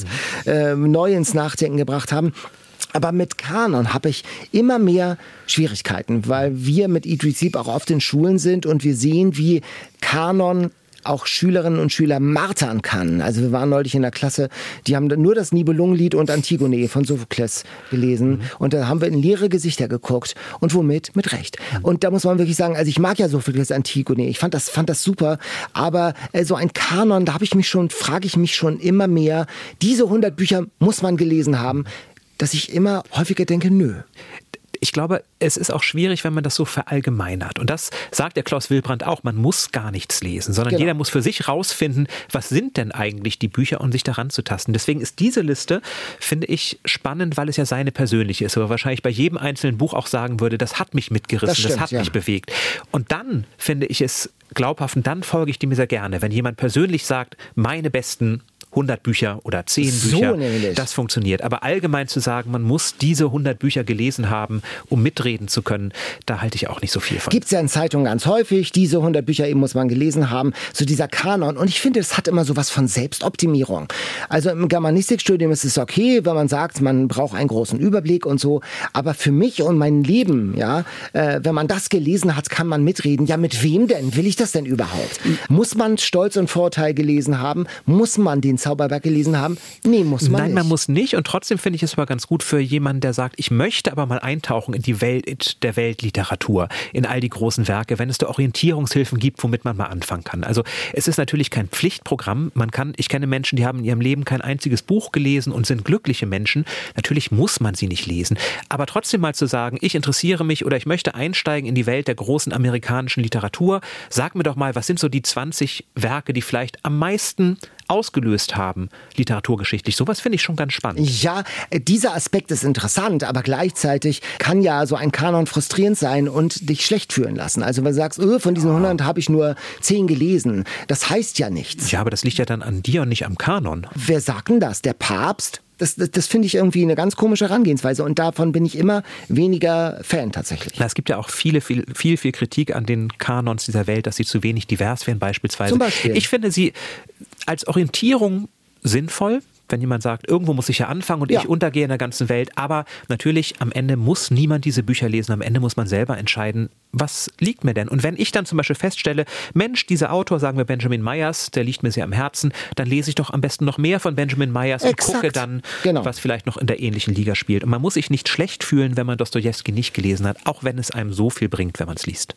neu ins Nachdenken gebracht haben. Aber mit Kanon habe ich immer mehr Schwierigkeiten, weil wir mit Idris Sieb auch oft in Schulen sind und wir sehen, wie Kanon auch Schülerinnen und Schüler martern kann. Also wir waren neulich in der Klasse, die haben nur das Nibelungenlied und Antigone von Sophokles gelesen und da haben wir in leere Gesichter geguckt und womit? Mit Recht. Und da muss man wirklich sagen, also ich mag ja Sophokles Antigone, ich fand das super, aber so ein Kanon, da frage ich mich schon immer mehr, diese 100 Bücher muss man gelesen haben, dass ich immer häufiger denke, nö. Ich glaube, es ist auch schwierig, wenn man das so verallgemeinert. Und das sagt der Klaus Wilbrandt auch. Man muss gar nichts lesen, sondern jeder muss für sich rausfinden, was sind denn eigentlich die Bücher und sich daran zu tasten. Deswegen ist diese Liste, finde ich, spannend, weil es ja seine persönliche ist. Aber wahrscheinlich bei jedem einzelnen Buch auch sagen würde, das hat mich mitgerissen, das hat mich bewegt. Und dann finde ich es glaubhaft und dann folge ich dem sehr gerne. Wenn jemand persönlich sagt, meine besten 100 Bücher oder 10 Bücher, nämlich. Das funktioniert. Aber allgemein zu sagen, man muss diese 100 Bücher gelesen haben, um mitreden zu können, da halte ich auch nicht so viel von. Gibt es ja in Zeitungen ganz häufig, diese 100 Bücher eben muss man gelesen haben, so dieser Kanon. Und ich finde, es hat immer so was von Selbstoptimierung. Also im Germanistikstudium ist es okay, wenn man sagt, man braucht einen großen Überblick und so. Aber für mich und mein Leben, ja, wenn man das gelesen hat, kann man mitreden. Ja, mit wem denn? Will ich das denn überhaupt? Muss man Stolz und Vorteil gelesen haben? Muss man den Zauberberg gelesen haben? Nee, muss man nicht. Nein, man muss nicht. Und trotzdem finde ich es aber ganz gut für jemanden, der sagt, ich möchte aber mal eintauchen in die Welt der Weltliteratur, in all die großen Werke, wenn es da Orientierungshilfen gibt, womit man mal anfangen kann. Also es ist natürlich kein Pflichtprogramm. Ich kenne Menschen, die haben in ihrem Leben kein einziges Buch gelesen und sind glückliche Menschen. Natürlich muss man sie nicht lesen. Aber trotzdem mal zu sagen, ich interessiere mich oder ich möchte einsteigen in die Welt der großen amerikanischen Literatur. Sag mir doch mal, was sind so die 20 Werke, die vielleicht am meisten ausgelöst haben, literaturgeschichtlich. Sowas finde ich schon ganz spannend. Ja, dieser Aspekt ist interessant, aber gleichzeitig kann ja so ein Kanon frustrierend sein und dich schlecht fühlen lassen. Also wenn du sagst, von diesen 100 habe ich nur 10 gelesen. Das heißt ja nichts. Ja, aber das liegt ja dann an dir und nicht am Kanon. Wer sagt denn das? Der Papst? Das finde ich irgendwie eine ganz komische Herangehensweise und davon bin ich immer weniger Fan tatsächlich. Na, es gibt ja auch viel Kritik an den Kanons dieser Welt, dass sie zu wenig divers wären beispielsweise. Zum Beispiel. Ich finde sie als Orientierung sinnvoll, wenn jemand sagt, irgendwo muss ich ja anfangen und ich untergehe in der ganzen Welt. Aber natürlich, am Ende muss niemand diese Bücher lesen. Am Ende muss man selber entscheiden, was liegt mir denn? Und wenn ich dann zum Beispiel feststelle, Mensch, dieser Autor, sagen wir Benjamin Myers, der liegt mir sehr am Herzen, dann lese ich doch am besten noch mehr von Benjamin Myers und gucke dann, was vielleicht noch in der ähnlichen Liga spielt. Und man muss sich nicht schlecht fühlen, wenn man Dostojewski nicht gelesen hat, auch wenn es einem so viel bringt, wenn man es liest.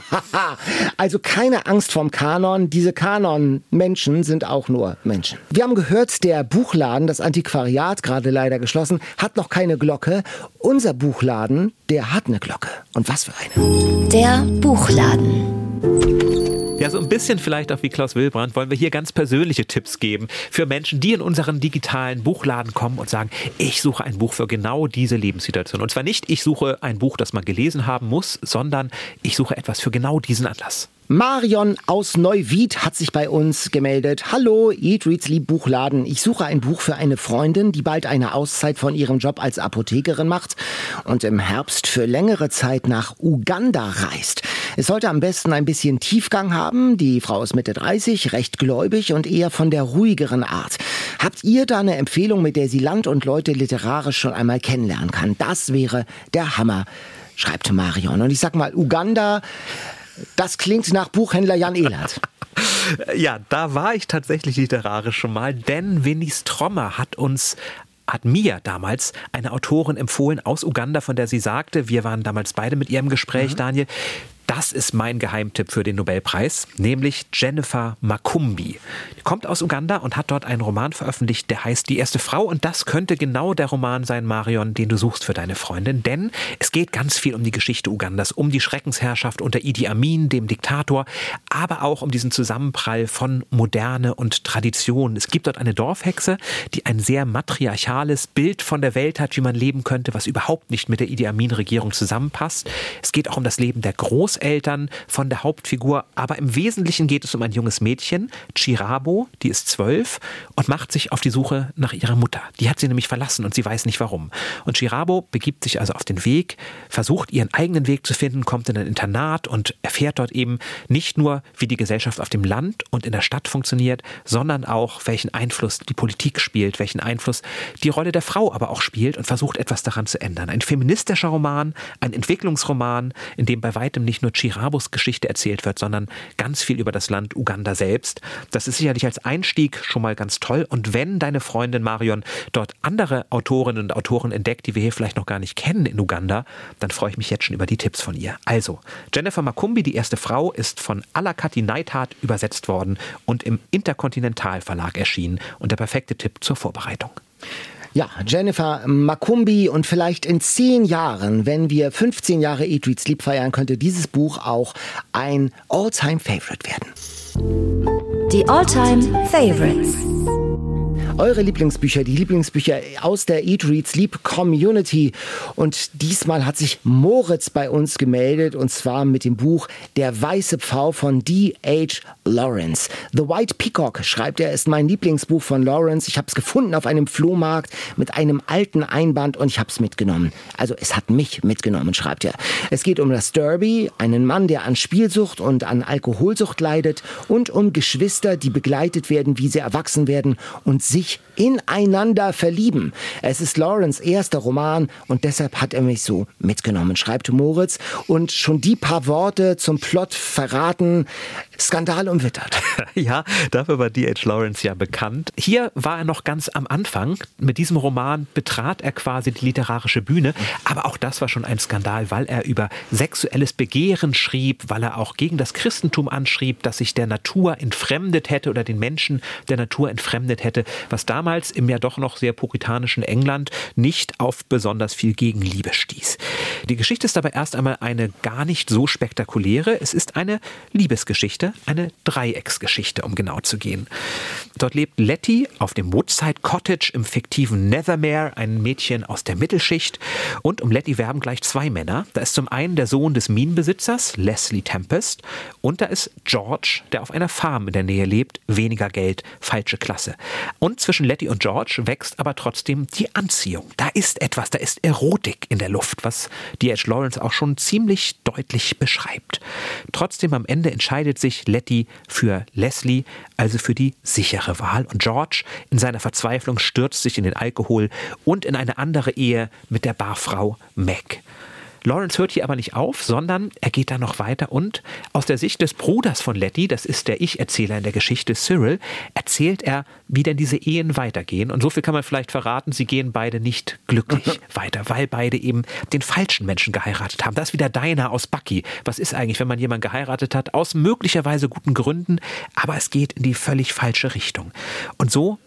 Also keine Angst vorm Kanon. Diese Kanon-Menschen sind auch nur Menschen. Wir haben gehört, der Buchladen, das Antiquariat, gerade leider geschlossen, hat noch keine Glocke. Unser Buchladen, der hat eine Glocke. Und was für eine. Der Buchladen. Ja, so ein bisschen vielleicht auch wie Klaus Wilbrandt wollen wir hier ganz persönliche Tipps geben für Menschen, die in unseren digitalen Buchladen kommen und sagen, ich suche ein Buch für genau diese Lebenssituation. Und zwar nicht, ich suche ein Buch, das man gelesen haben muss, sondern ich suche etwas für genau diesen Anlass. Marion aus Neuwied hat sich bei uns gemeldet. Hallo, Eat, Read, Sleep Buchladen. Ich suche ein Buch für eine Freundin, die bald eine Auszeit von ihrem Job als Apothekerin macht und im Herbst für längere Zeit nach Uganda reist. Es sollte am besten ein bisschen Tiefgang haben. Die Frau ist Mitte 30, recht gläubig und eher von der ruhigeren Art. Habt ihr da eine Empfehlung, mit der sie Land und Leute literarisch schon einmal kennenlernen kann? Das wäre der Hammer, schreibt Marion. Und ich sag mal, Uganda... Das klingt nach Buchhändler Jan Ehlert. Ja, da war ich tatsächlich literarisch schon mal, denn Winnie Strommer hat mir damals eine Autorin empfohlen aus Uganda, von der sie sagte, wir waren damals beide mit ihr im Gespräch, Daniel, das ist mein Geheimtipp für den Nobelpreis, nämlich Jennifer Makumbi. Die kommt aus Uganda und hat dort einen Roman veröffentlicht, der heißt Die erste Frau. Und das könnte genau der Roman sein, Marion, den du suchst für deine Freundin. Denn es geht ganz viel um die Geschichte Ugandas, um die Schreckensherrschaft unter Idi Amin, dem Diktator, aber auch um diesen Zusammenprall von Moderne und Tradition. Es gibt dort eine Dorfhexe, die ein sehr matriarchales Bild von der Welt hat, wie man leben könnte, was überhaupt nicht mit der Idi Amin-Regierung zusammenpasst. Es geht auch um das Leben der Großeltern von der Hauptfigur, aber im Wesentlichen geht es um ein junges Mädchen, Chirabo, die ist 12 und macht sich auf die Suche nach ihrer Mutter. Die hat sie nämlich verlassen und sie weiß nicht warum. Und Chirabo begibt sich also auf den Weg, versucht ihren eigenen Weg zu finden, kommt in ein Internat und erfährt dort eben nicht nur, wie die Gesellschaft auf dem Land und in der Stadt funktioniert, sondern auch, welchen Einfluss die Politik spielt, welchen Einfluss die Rolle der Frau aber auch spielt und versucht, etwas daran zu ändern. Ein feministischer Roman, ein Entwicklungsroman, in dem bei weitem nicht nur Chirabos Geschichte erzählt wird, sondern ganz viel über das Land Uganda selbst. Das ist sicherlich als Einstieg schon mal ganz toll. Und wenn deine Freundin Marion dort andere Autorinnen und Autoren entdeckt, die wir hier vielleicht noch gar nicht kennen in Uganda, dann freue ich mich jetzt schon über die Tipps von ihr. Also, Jennifer Makumbi, Die erste Frau, ist von Alakati Neithardt übersetzt worden und im Interkontinental Verlag erschienen. Und der perfekte Tipp zur Vorbereitung. Ja, Jennifer Makumbi, und vielleicht in 10 Jahren, wenn wir 15 Jahre Eat, Read, Sleep feiern, könnte dieses Buch auch ein All-Time-Favorite werden. Die All-Time Favorites. Eure Lieblingsbücher, die Lieblingsbücher aus der Eat, Read, Sleep Community. Und diesmal hat sich Moritz bei uns gemeldet, und zwar mit dem Buch Der weiße Pfau von D.H. Lawrence. The White Peacock, schreibt er, ist mein Lieblingsbuch von Lawrence. Ich habe es gefunden auf einem Flohmarkt mit einem alten Einband und ich habe es mitgenommen. Also es hat mich mitgenommen, schreibt er. Es geht um das Derby, einen Mann, der an Spielsucht und an Alkoholsucht leidet, und um Geschwister, die begleitet werden, wie sie erwachsen werden und sich ineinander verlieben. Es ist Lawrence' erster Roman und deshalb hat er mich so mitgenommen, schreibt Moritz. Und schon die paar Worte zum Plot verraten: Skandal umwittert. Ja, dafür war D.H. Lawrence ja bekannt. Hier war er noch ganz am Anfang. Mit diesem Roman betrat er quasi die literarische Bühne. Aber auch das war schon ein Skandal, weil er über sexuelles Begehren schrieb, weil er auch gegen das Christentum anschrieb, das sich der Natur entfremdet hätte oder den Menschen der Natur entfremdet hätte, was damals im ja doch noch sehr puritanischen England nicht auf besonders viel Gegenliebe stieß. Die Geschichte ist aber erst einmal eine gar nicht so spektakuläre. Es ist eine Liebesgeschichte, eine Dreiecksgeschichte, um genau zu gehen. Dort lebt Letty auf dem Woodside Cottage im fiktiven Nethermere, ein Mädchen aus der Mittelschicht. Und um Letty werben gleich 2 Männer. Da ist zum einen der Sohn des Minenbesitzers, Leslie Tempest, und da ist George, der auf einer Farm in der Nähe lebt, weniger Geld, falsche Klasse. Und zwischen Letty und George wächst aber trotzdem die Anziehung. Da ist etwas, da ist Erotik in der Luft, was D.H. Lawrence auch schon ziemlich deutlich beschreibt. Trotzdem am Ende entscheidet sich Letty für Leslie, also für die sichere Wahl. Und George in seiner Verzweiflung stürzt sich in den Alkohol und in eine andere Ehe mit der Barfrau Meg. Lawrence hört hier aber nicht auf, sondern er geht da noch weiter und aus der Sicht des Bruders von Letty, das ist der Ich-Erzähler in der Geschichte Cyril, erzählt er, wie denn diese Ehen weitergehen. Und so viel kann man vielleicht verraten, sie gehen beide nicht glücklich weiter, weil beide eben den falschen Menschen geheiratet haben. Das ist wieder Dinah aus Bucky. Was ist eigentlich, wenn man jemanden geheiratet hat, aus möglicherweise guten Gründen, aber es geht in die völlig falsche Richtung. Und so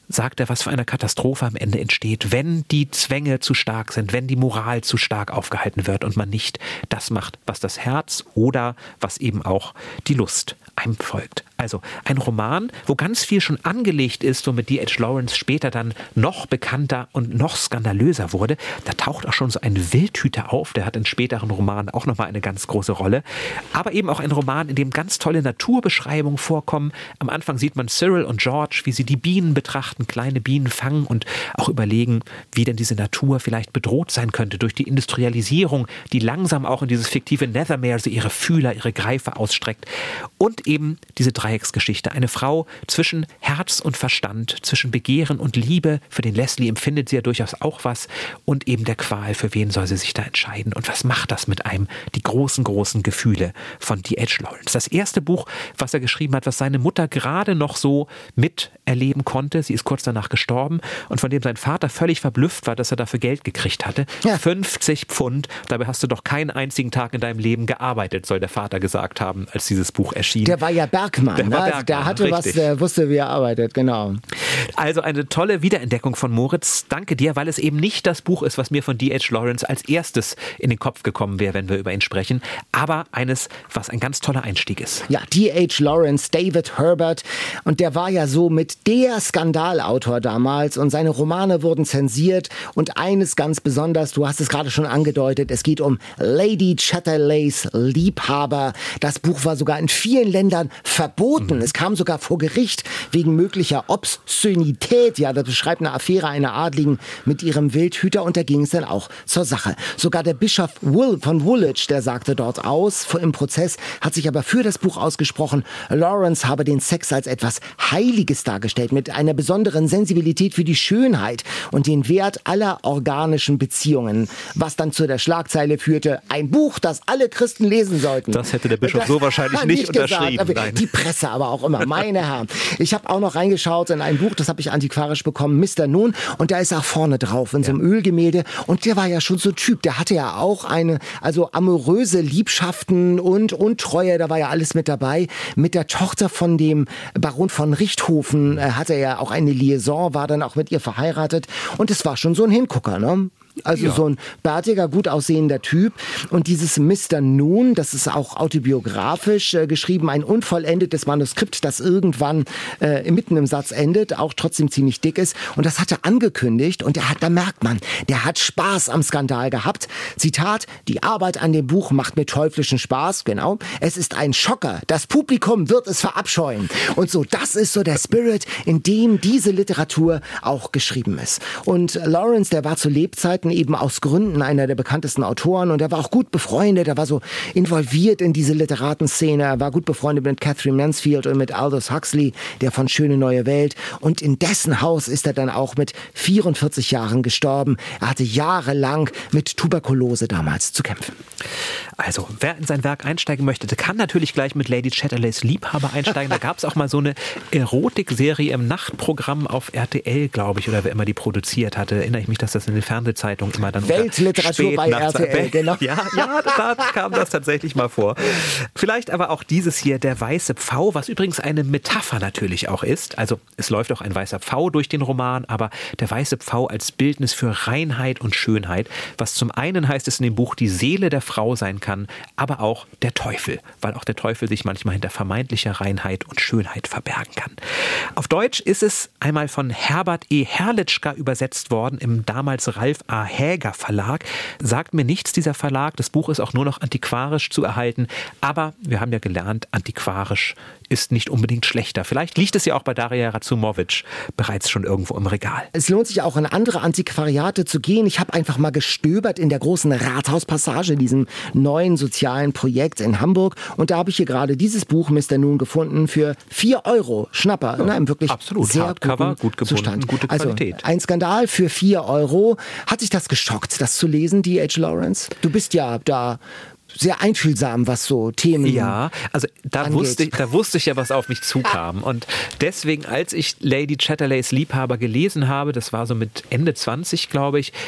sagt er, was für eine Katastrophe am Ende entsteht, wenn die Zwänge zu stark sind, wenn die Moral zu stark aufgehalten wird und man nicht das macht, was das Herz oder was eben auch die Lust einem folgt. Also ein Roman, wo ganz viel schon angelegt ist, womit D.H. Lawrence später dann noch bekannter und noch skandalöser wurde. Da taucht auch schon so ein Wildhüter auf, der hat in späteren Romanen auch nochmal eine ganz große Rolle. Aber eben auch ein Roman, in dem ganz tolle Naturbeschreibungen vorkommen. Am Anfang sieht man Cyril und George, wie sie die Bienen betrachten, kleine Bienen fangen und auch überlegen, wie denn diese Natur vielleicht bedroht sein könnte durch die Industrialisierung, die langsam auch in dieses fiktive Nethermere so ihre Fühler, ihre Greife ausstreckt. Und eben diese Dreiecksgeschichte. Eine Frau zwischen Herz und Verstand, zwischen Begehren und Liebe. Für den Leslie empfindet sie ja durchaus auch was. Und eben der Qual, für wen soll sie sich da entscheiden. Und was macht das mit einem? Die großen, großen Gefühle von D.H. Lawrence. Das erste Buch, was er geschrieben hat, was seine Mutter gerade noch so miterleben konnte. Sie ist kurz danach gestorben. Und von dem sein Vater völlig verblüfft war, dass er dafür Geld gekriegt hatte. Ja. 50 Pfund. Dabei hast du doch keinen einzigen Tag in deinem Leben gearbeitet, soll der Vater gesagt haben, als dieses Buch erschien. Der war ja Bergmann. Der hatte richtig was, der wusste, wie er arbeitet, genau. Also eine tolle Wiederentdeckung von Moritz. Danke dir, weil es eben nicht das Buch ist, was mir von D.H. Lawrence als erstes in den Kopf gekommen wäre, wenn wir über ihn sprechen, aber eines, was ein ganz toller Einstieg ist. Ja, D.H. Lawrence, David Herbert, und der war ja so mit der Skandalautor damals und seine Romane wurden zensiert und eines ganz besonders, du hast es gerade schon angedeutet, es geht um Lady Chatterleys Liebhaber. Das Buch war sogar in vielen Ländern verboten. Es kam sogar vor Gericht wegen möglicher Obszönität. Ja, das beschreibt eine Affäre einer Adligen mit ihrem Wildhüter und da ging es dann auch zur Sache. Sogar der Bischof von Woolwich, der sagte dort aus, im Prozess, hat sich aber für das Buch ausgesprochen. Lawrence habe den Sex als etwas Heiliges dargestellt, mit einer besonderen Sensibilität für die Schönheit und den Wert aller organischen Beziehungen, was dann zu der Schlagzeile führte, ein Buch, das alle Christen lesen sollten. Das hätte der Bischof so wahrscheinlich nicht unterschrieben. Die Presse aber auch immer, meine Herren. Ich habe auch noch reingeschaut in ein Buch, das habe ich antiquarisch bekommen, Mr. Noon, und da ist auch vorne drauf in so einem Ölgemälde und der war ja schon so ein Typ, der hatte ja auch also amoröse Liebschaften und Untreue, da war ja alles mit dabei. Mit der Tochter von dem Baron von Richthofen hatte er ja auch eine Liaison, war dann auch mit ihr verheiratet und es war schon so ein Hingucker, ne? Also so ein bärtiger, gut aussehender Typ. Und dieses Mr. Noon, das ist auch autobiografisch geschrieben, ein unvollendetes Manuskript, das irgendwann mitten im Satz endet, auch trotzdem ziemlich dick ist. Und das hat er angekündigt und da merkt man, der hat Spaß am Skandal gehabt. Zitat, die Arbeit an dem Buch macht mir teuflischen Spaß, genau. Es ist ein Schocker, das Publikum wird es verabscheuen. Und so, das ist so der Spirit, in dem diese Literatur auch geschrieben ist. Und Lawrence, der war zu Lebzeiten eben aus Gründen einer der bekanntesten Autoren und er war auch gut befreundet, er war so involviert in diese Literatenszene, er war gut befreundet mit Catherine Mansfield und mit Aldous Huxley, der von Schöne neue Welt, und in dessen Haus ist er dann auch mit 44 Jahren gestorben. Er hatte jahrelang mit Tuberkulose damals zu kämpfen. Also, wer in sein Werk einsteigen möchte, der kann natürlich gleich mit Lady Chatterleys Liebhaber einsteigen. Da gab es auch mal so eine Erotikserie im Nachtprogramm auf RTL, glaube ich, oder wer immer die produziert hatte. Erinnere ich mich, dass das in den Fernsehzeitungen immer dann Weltliteratur bei RTL, genau. Ja, da kam das tatsächlich mal vor. Vielleicht aber auch dieses hier, der weiße Pfau, was übrigens eine Metapher natürlich auch ist. Also es läuft auch ein weißer Pfau durch den Roman, aber der weiße Pfau als Bildnis für Reinheit und Schönheit, was zum einen heißt es in dem Buch, die Seele der Frau sein kann, aber auch der Teufel, weil auch der Teufel sich manchmal hinter vermeintlicher Reinheit und Schönheit verbergen kann. Auf Deutsch ist es einmal von Herbert E. Herrlichka übersetzt worden im damals Ralf A. Häger Verlag. Sagt mir nichts, dieser Verlag. Das Buch ist auch nur noch antiquarisch zu erhalten. Aber wir haben ja gelernt, antiquarisch ist nicht unbedingt schlechter. Vielleicht liegt es ja auch bei Daria Razumowitsch bereits schon irgendwo im Regal. Es lohnt sich auch in andere Antiquariate zu gehen. Ich habe einfach mal gestöbert in der großen Rathauspassage, diesem neuen sozialen Projekt in Hamburg. Und da habe ich hier gerade dieses Buch Mr. Noon gefunden für 4 €. Schnapper, in einem wirklich absolut sehr Hardcover, guten gut gebunden, Zustand. gute Qualität. Also ein Skandal für 4 €. Hat sich das geschockt, das zu lesen, D.H. Lawrence? Du bist ja da sehr einfühlsam, was so Themen Ja, also da wusste ich ja, was auf mich zukam. Und deswegen, als ich Lady Chatterleys Liebhaber gelesen habe, das war so mit Ende 20, glaube ich,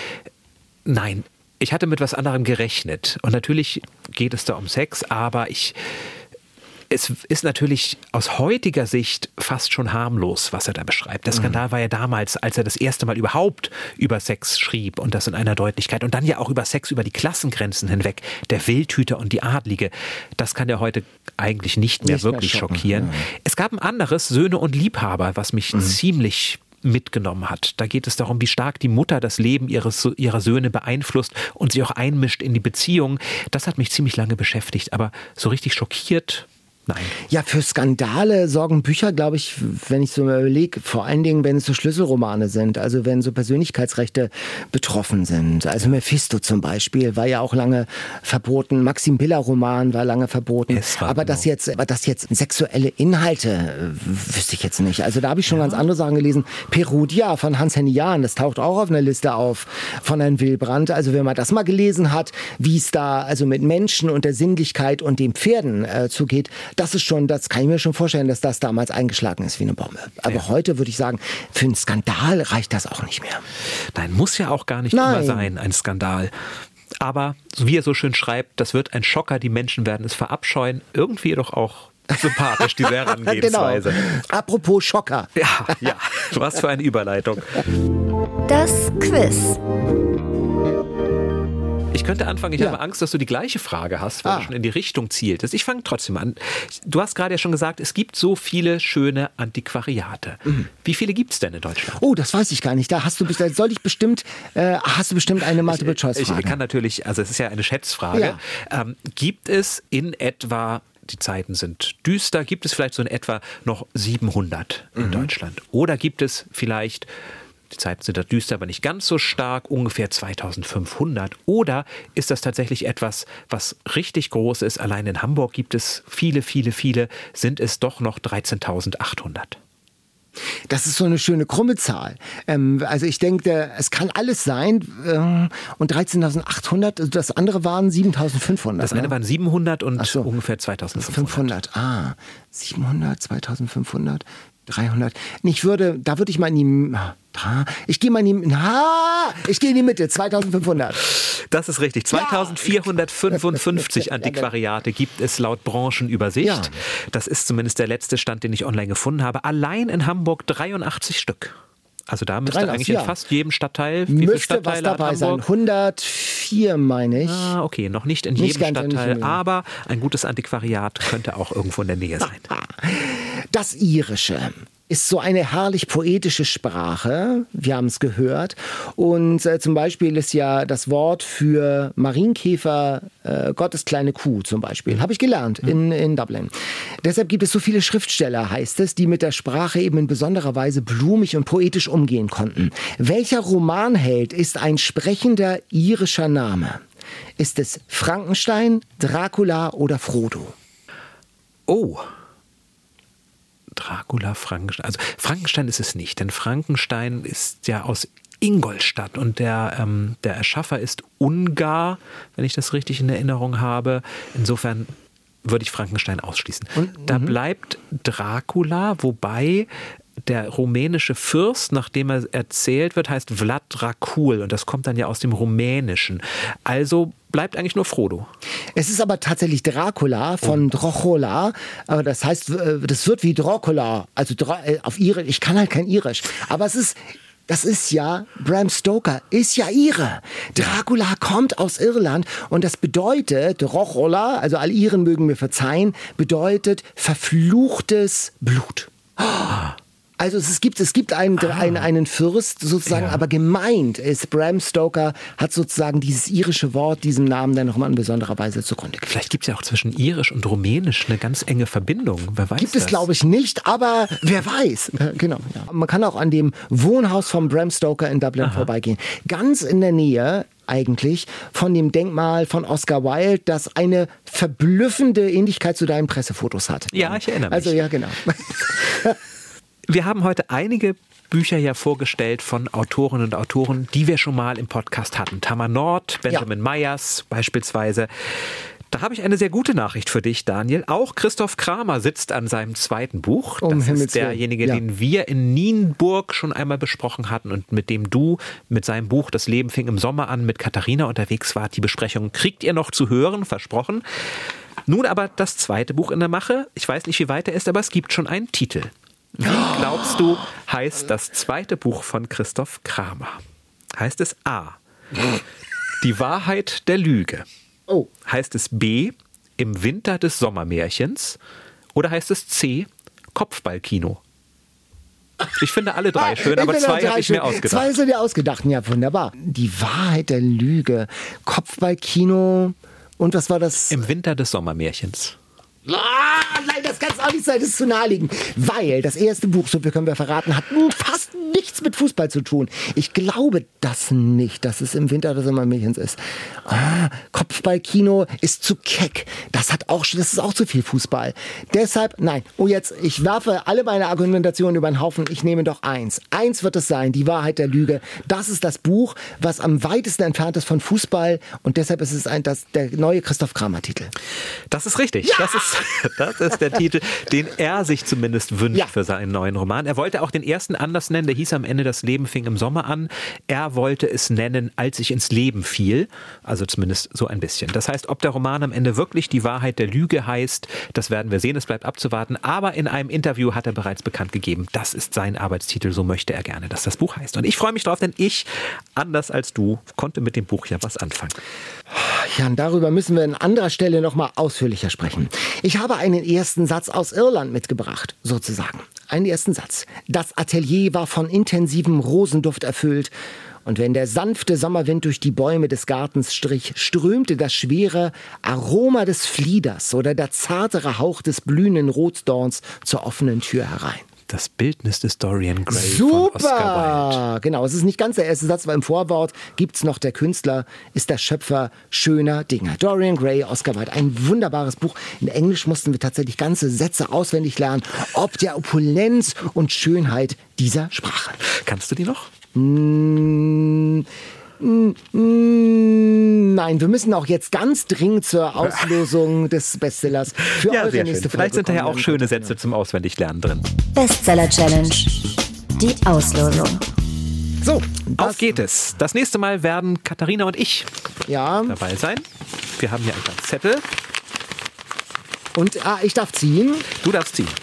nein, ich hatte mit was anderem gerechnet. Und natürlich geht es da um Sex, aber Es ist natürlich aus heutiger Sicht fast schon harmlos, was er da beschreibt. Der Skandal war ja damals, als er das erste Mal überhaupt über Sex schrieb und das in einer Deutlichkeit und dann ja auch über Sex über die Klassengrenzen hinweg, der Wildhüter und die Adlige. Das kann ja heute eigentlich nicht mehr wirklich schockieren. Es gab ein anderes, Söhne und Liebhaber, was mich ziemlich mitgenommen hat. Da geht es darum, wie stark die Mutter das Leben ihrer Söhne beeinflusst und sich auch einmischt in die Beziehung. Das hat mich ziemlich lange beschäftigt, aber so richtig schockiert, nein. Ja, für Skandale sorgen Bücher, glaube ich, wenn ich so überlege, vor allen Dingen, wenn es so Schlüsselromane sind, also wenn so Persönlichkeitsrechte betroffen sind. Also Mephisto zum Beispiel war ja auch lange verboten, Maxim Biller-Roman war lange verboten. Aber das jetzt sexuelle Inhalte wüsste ich jetzt nicht. Also da habe ich schon ganz andere Sachen gelesen. Perugia von Hans-Henny Jahn, das taucht auch auf einer Liste auf von Herrn Wilbrandt. Also wenn man das mal gelesen hat, wie es da also mit Menschen und der Sinnlichkeit und den Pferden zugeht, das kann ich mir schon vorstellen, dass das damals eingeschlagen ist wie eine Bombe. Aber heute würde ich sagen, für einen Skandal reicht das auch nicht mehr. Nein, muss ja auch gar nicht immer sein, ein Skandal. Aber, wie er so schön schreibt, das wird ein Schocker, die Menschen werden es verabscheuen. Irgendwie doch auch sympathisch, diese Herangehensweise. Genau. Apropos Schocker. Ja, was für eine Überleitung. Das Quiz. Ich könnte anfangen, ich habe Angst, dass du die gleiche Frage hast, weil du schon in die Richtung zieltest. Ich fange trotzdem an. Du hast gerade ja schon gesagt, es gibt so viele schöne Antiquariate. Wie viele gibt es denn in Deutschland? Oh, das weiß ich gar nicht. Da hast du bestimmt eine Multiple-Choice-Frage. Ich kann natürlich, also es ist ja eine Schätzfrage. Ja. Gibt es in etwa, die Zeiten sind düster, gibt es vielleicht so in etwa noch 700 in Deutschland? Oder gibt es vielleicht, die Zeiten sind da düster, aber nicht ganz so stark, ungefähr 2500. Oder ist das tatsächlich etwas, was richtig groß ist? Allein in Hamburg gibt es viele, sind es doch noch 13.800. Das ist so eine schöne krumme Zahl. Also ich denke, es kann alles sein. Und 13.800, das andere waren 7.500. Das eine waren 700 und ungefähr 2.500. 700, 2.500, 300. Da würde ich mal in die... Ich gehe in die Mitte, 2.500. Das ist richtig. 2.455 Antiquariate gibt es laut Branchenübersicht. Ja. Das ist zumindest der letzte Stand, den ich online gefunden habe. Allein in Hamburg 83 Stück. Also da müsste eigentlich in fast jedem Stadtteil, wie viele Stadtteile was dabei sein? 104 meine ich. Okay, noch nicht in jedem Stadtteil, aber ein gutes Antiquariat könnte auch irgendwo in der Nähe sein. Das Irische ist so eine herrlich poetische Sprache, wir haben es gehört. Und zum Beispiel ist ja das Wort für Marienkäfer Gottes kleine Kuh zum Beispiel. Habe ich gelernt in Dublin. Deshalb gibt es so viele Schriftsteller, heißt es, die mit der Sprache eben in besonderer Weise blumig und poetisch umgehen konnten. Welcher Romanheld ist ein sprechender irischer Name? Ist es Frankenstein, Dracula oder Frodo? Oh. Dracula, Frankenstein. Also Frankenstein ist es nicht, denn Frankenstein ist ja aus Ingolstadt und der Erschaffer ist Ungar, wenn ich das richtig in Erinnerung habe. Insofern würde ich Frankenstein ausschließen. Da bleibt Dracula, wobei der rumänische Fürst, nachdem er erzählt wird, heißt Vlad Dracul und das kommt dann ja aus dem Rumänischen. Also bleibt eigentlich nur Frodo. Es ist aber tatsächlich Dracula von Drochola, aber das heißt, das wird wie Dracula, also auf Irisch, ich kann halt kein Irisch, aber das ist ja, Bram Stoker ist ja Ire. Dracula kommt aus Irland und das bedeutet, Drochola, also all Iren mögen mir verzeihen, bedeutet verfluchtes Blut. Also es gibt einen Fürst sozusagen, aber gemeint ist, Bram Stoker hat sozusagen dieses irische Wort, diesem Namen dann nochmal in besonderer Weise zugrunde gelegt. Vielleicht gibt es ja auch zwischen irisch und rumänisch eine ganz enge Verbindung, wer weiß Gibt es, glaube ich, nicht, aber wer weiß. Genau. Ja. Man kann auch an dem Wohnhaus von Bram Stoker in Dublin vorbeigehen. Ganz in der Nähe eigentlich von dem Denkmal von Oscar Wilde, das eine verblüffende Ähnlichkeit zu deinen Pressefotos hat. Ja, ich erinnere mich. Also ja, genau. Wir haben heute einige Bücher ja vorgestellt von Autorinnen und Autoren, die wir schon mal im Podcast hatten. Tamar Nord, Benjamin Myers beispielsweise. Da habe ich eine sehr gute Nachricht für dich, Daniel. Auch Christoph Kramer sitzt an seinem zweiten Buch. Das ist derjenige, den wir in Nienburg schon einmal besprochen hatten und mit dem du mit seinem Buch Das Leben fing im Sommer an mit Katharina unterwegs wart. Die Besprechung kriegt ihr noch zu hören, versprochen. Nun aber das zweite Buch in der Mache. Ich weiß nicht, wie weit er ist, aber es gibt schon einen Titel. Wie glaubst du, heißt das zweite Buch von Christoph Kramer? Heißt es A, Die Wahrheit der Lüge? Oh. Heißt es B, Im Winter des Sommermärchens? Oder heißt es C, Kopfballkino? Ich finde alle drei schön, aber zwei habe ich mir ausgedacht. Zwei sind ja ausgedacht, ja wunderbar. Die Wahrheit der Lüge, Kopfballkino und was war das? Im Winter des Sommermärchens. Nein, das kann es auch nicht sein, das ist zu naheliegend. Weil das erste Buch, so viel können wir verraten, hat fast nichts mit Fußball zu tun. Ich glaube das nicht, dass es im Winter des Sommermärchens ist. Kopfballkino ist zu keck. Das ist auch zu viel Fußball. Deshalb, nein. Und jetzt, ich werfe alle meine Argumentationen über den Haufen. Ich nehme doch eins. Eins wird es sein, Die Wahrheit der Lüge. Das ist das Buch, was am weitesten entfernt ist von Fußball. Und deshalb ist es der neue Christoph Kramer-Titel. Das ist richtig. Ja! Das ist der Titel, den er sich zumindest wünscht für seinen neuen Roman. Er wollte auch den ersten anders nennen, der hieß am Ende Das Leben fing im Sommer an. Er wollte es nennen, Als ich ins Leben fiel. Also zumindest so ein bisschen. Das heißt, ob der Roman am Ende wirklich Die Wahrheit der Lüge heißt, das werden wir sehen, es bleibt abzuwarten. Aber in einem Interview hat er bereits bekannt gegeben, das ist sein Arbeitstitel, so möchte er gerne, dass das Buch heißt. Und ich freue mich drauf, denn ich, anders als du, konnte mit dem Buch ja was anfangen. Jan, darüber müssen wir an anderer Stelle noch mal ausführlicher sprechen. Ich habe einen ersten Satz aus Irland mitgebracht, sozusagen. Einen ersten Satz. Das Atelier war von intensivem Rosenduft erfüllt. Und wenn der sanfte Sommerwind durch die Bäume des Gartens strich, strömte das schwere Aroma des Flieders oder der zartere Hauch des blühenden Rotdorns zur offenen Tür herein. Das Bildnis des Dorian Gray von Oscar Wilde. Genau, es ist nicht ganz der erste Satz, weil im Vorwort gibt's noch der Künstler, ist der Schöpfer schöner Dinge. Dorian Gray, Oscar Wilde, ein wunderbares Buch. In Englisch mussten wir tatsächlich ganze Sätze auswendig lernen, ob der Opulenz und Schönheit dieser Sprache. Kannst du die noch? Nein, wir müssen auch jetzt ganz dringend zur Auslosung des Bestsellers für eure nächste Folge. Vielleicht sind da ja auch schöne Sätze zum Auswendiglernen drin. Bestseller Challenge. Die Auslosung. So, auf geht es. Das nächste Mal werden Katharina und ich dabei sein. Wir haben hier einen kleinen Zettel. Und ich darf ziehen. Du darfst ziehen.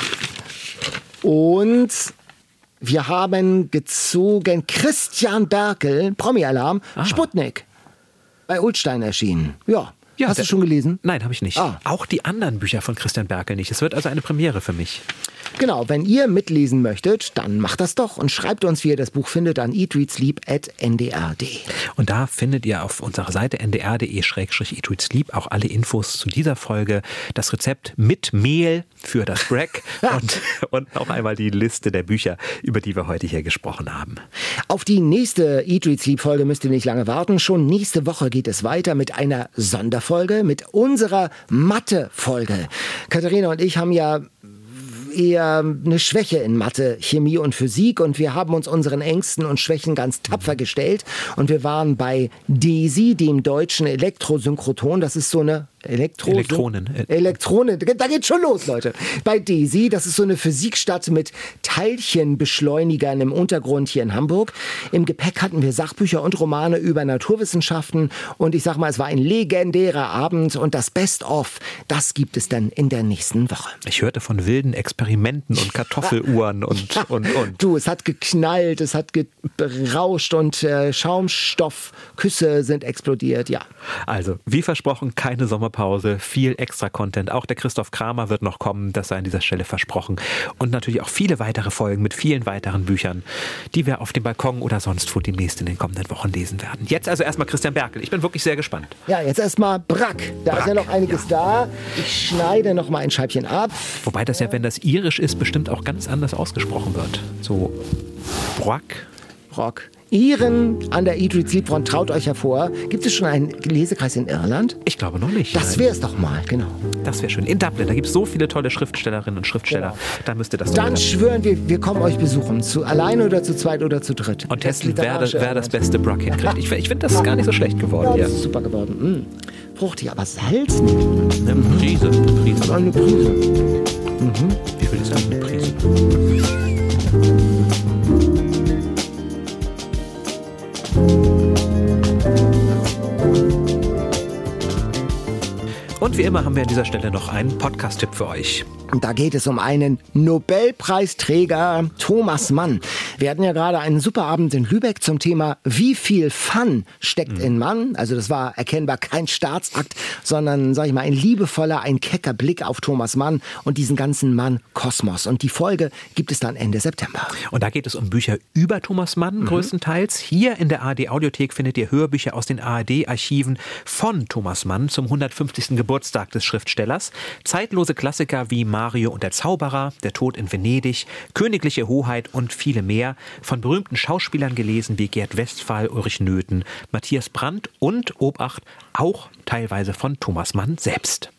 Und wir haben gezogen Christian Berkel, Promi-Alarm, Sputnik, bei Ullstein erschienen. Ja. Hast du schon gelesen? Nein, habe ich nicht. Auch die anderen Bücher von Christian Berkel nicht. Es wird also eine Premiere für mich. Genau, wenn ihr mitlesen möchtet, dann macht das doch und schreibt uns, wie ihr das Buch findet, an eatreadsleep@ndr.de. Und da findet ihr auf unserer Seite ndr.de/eatreadsleep auch alle Infos zu dieser Folge, das Rezept mit Mehl für das Bragg und noch einmal die Liste der Bücher, über die wir heute hier gesprochen haben. Auf die nächste Eat Read Sleep Folge müsst ihr nicht lange warten. Schon nächste Woche geht es weiter mit einer Sonderfolge, mit unserer Mathe-Folge. Katharina und ich haben ja eher eine Schwäche in Mathe, Chemie und Physik und wir haben uns unseren Ängsten und Schwächen ganz tapfer gestellt und wir waren bei DESI, dem deutschen Elektrosynchroton. Das ist so eine Elektronen. Da geht's schon los, Leute. Bei DESI, das ist so eine Physikstadt mit Teilchenbeschleunigern im Untergrund hier in Hamburg. Im Gepäck hatten wir Sachbücher und Romane über Naturwissenschaften und ich sag mal, es war ein legendärer Abend und das Best-of, das gibt es dann in der nächsten Woche. Ich hörte von wilden Experimenten und Kartoffeluhren und. Du, es hat geknallt, es hat gerauscht und Schaumstoffküsse sind explodiert, ja. Also, wie versprochen, keine Sommerpause, viel extra Content. Auch der Christoph Kramer wird noch kommen, das sei an dieser Stelle versprochen. Und natürlich auch viele weitere Folgen mit vielen weiteren Büchern, die wir auf dem Balkon oder sonst wo demnächst in den kommenden Wochen lesen werden. Jetzt also erstmal Christian Berkel. Ich bin wirklich sehr gespannt. Ja, jetzt erstmal Bragg. Da ist ja noch einiges da. Ich schneide noch mal ein Scheibchen ab. Wobei das ja, wenn das irisch ist, bestimmt auch ganz anders ausgesprochen wird. So Bragg. Iren an der Eat Read Sleep Front, traut euch hervor. Gibt es schon einen Lesekreis in Irland? Ich glaube noch nicht. Das wäre es doch mal, genau. Das wäre schön. In Dublin, da gibt es so viele tolle Schriftstellerinnen und Schriftsteller. Genau. Da müsste das dann schwören wir kommen euch besuchen. Alleine oder zu zweit oder zu dritt. Und testen, wer das beste Bragg hinkriegt. Ich finde, das ist gar nicht so schlecht geworden. Ja, das ist super geworden. Fruchtig, aber Salz nicht. Eine Prise. Eine Prise. Wie viel ist das? Eine Prise. Und wie immer haben wir an dieser Stelle noch einen Podcast-Tipp für euch. Und da geht es um einen Nobelpreisträger, Thomas Mann. Wir hatten ja gerade einen super Abend in Lübeck zum Thema, wie viel Fun steckt in Mann. Also das war erkennbar kein Staatsakt, sondern, sag ich mal, ein liebevoller, ein kecker Blick auf Thomas Mann und diesen ganzen Mann-Kosmos. Und die Folge gibt es dann Ende September. Und da geht es um Bücher über Thomas Mann größtenteils. Hier in der ARD-Audiothek findet ihr Hörbücher aus den ARD-Archiven von Thomas Mann zum 150. Geburtstag des Schriftstellers. Zeitlose Klassiker wie Mario und der Zauberer, Der Tod in Venedig, Königliche Hoheit und viele mehr. Von berühmten Schauspielern gelesen wie Gerd Westphal, Ulrich Nöthen, Matthias Brandt und, Obacht, auch teilweise von Thomas Mann selbst.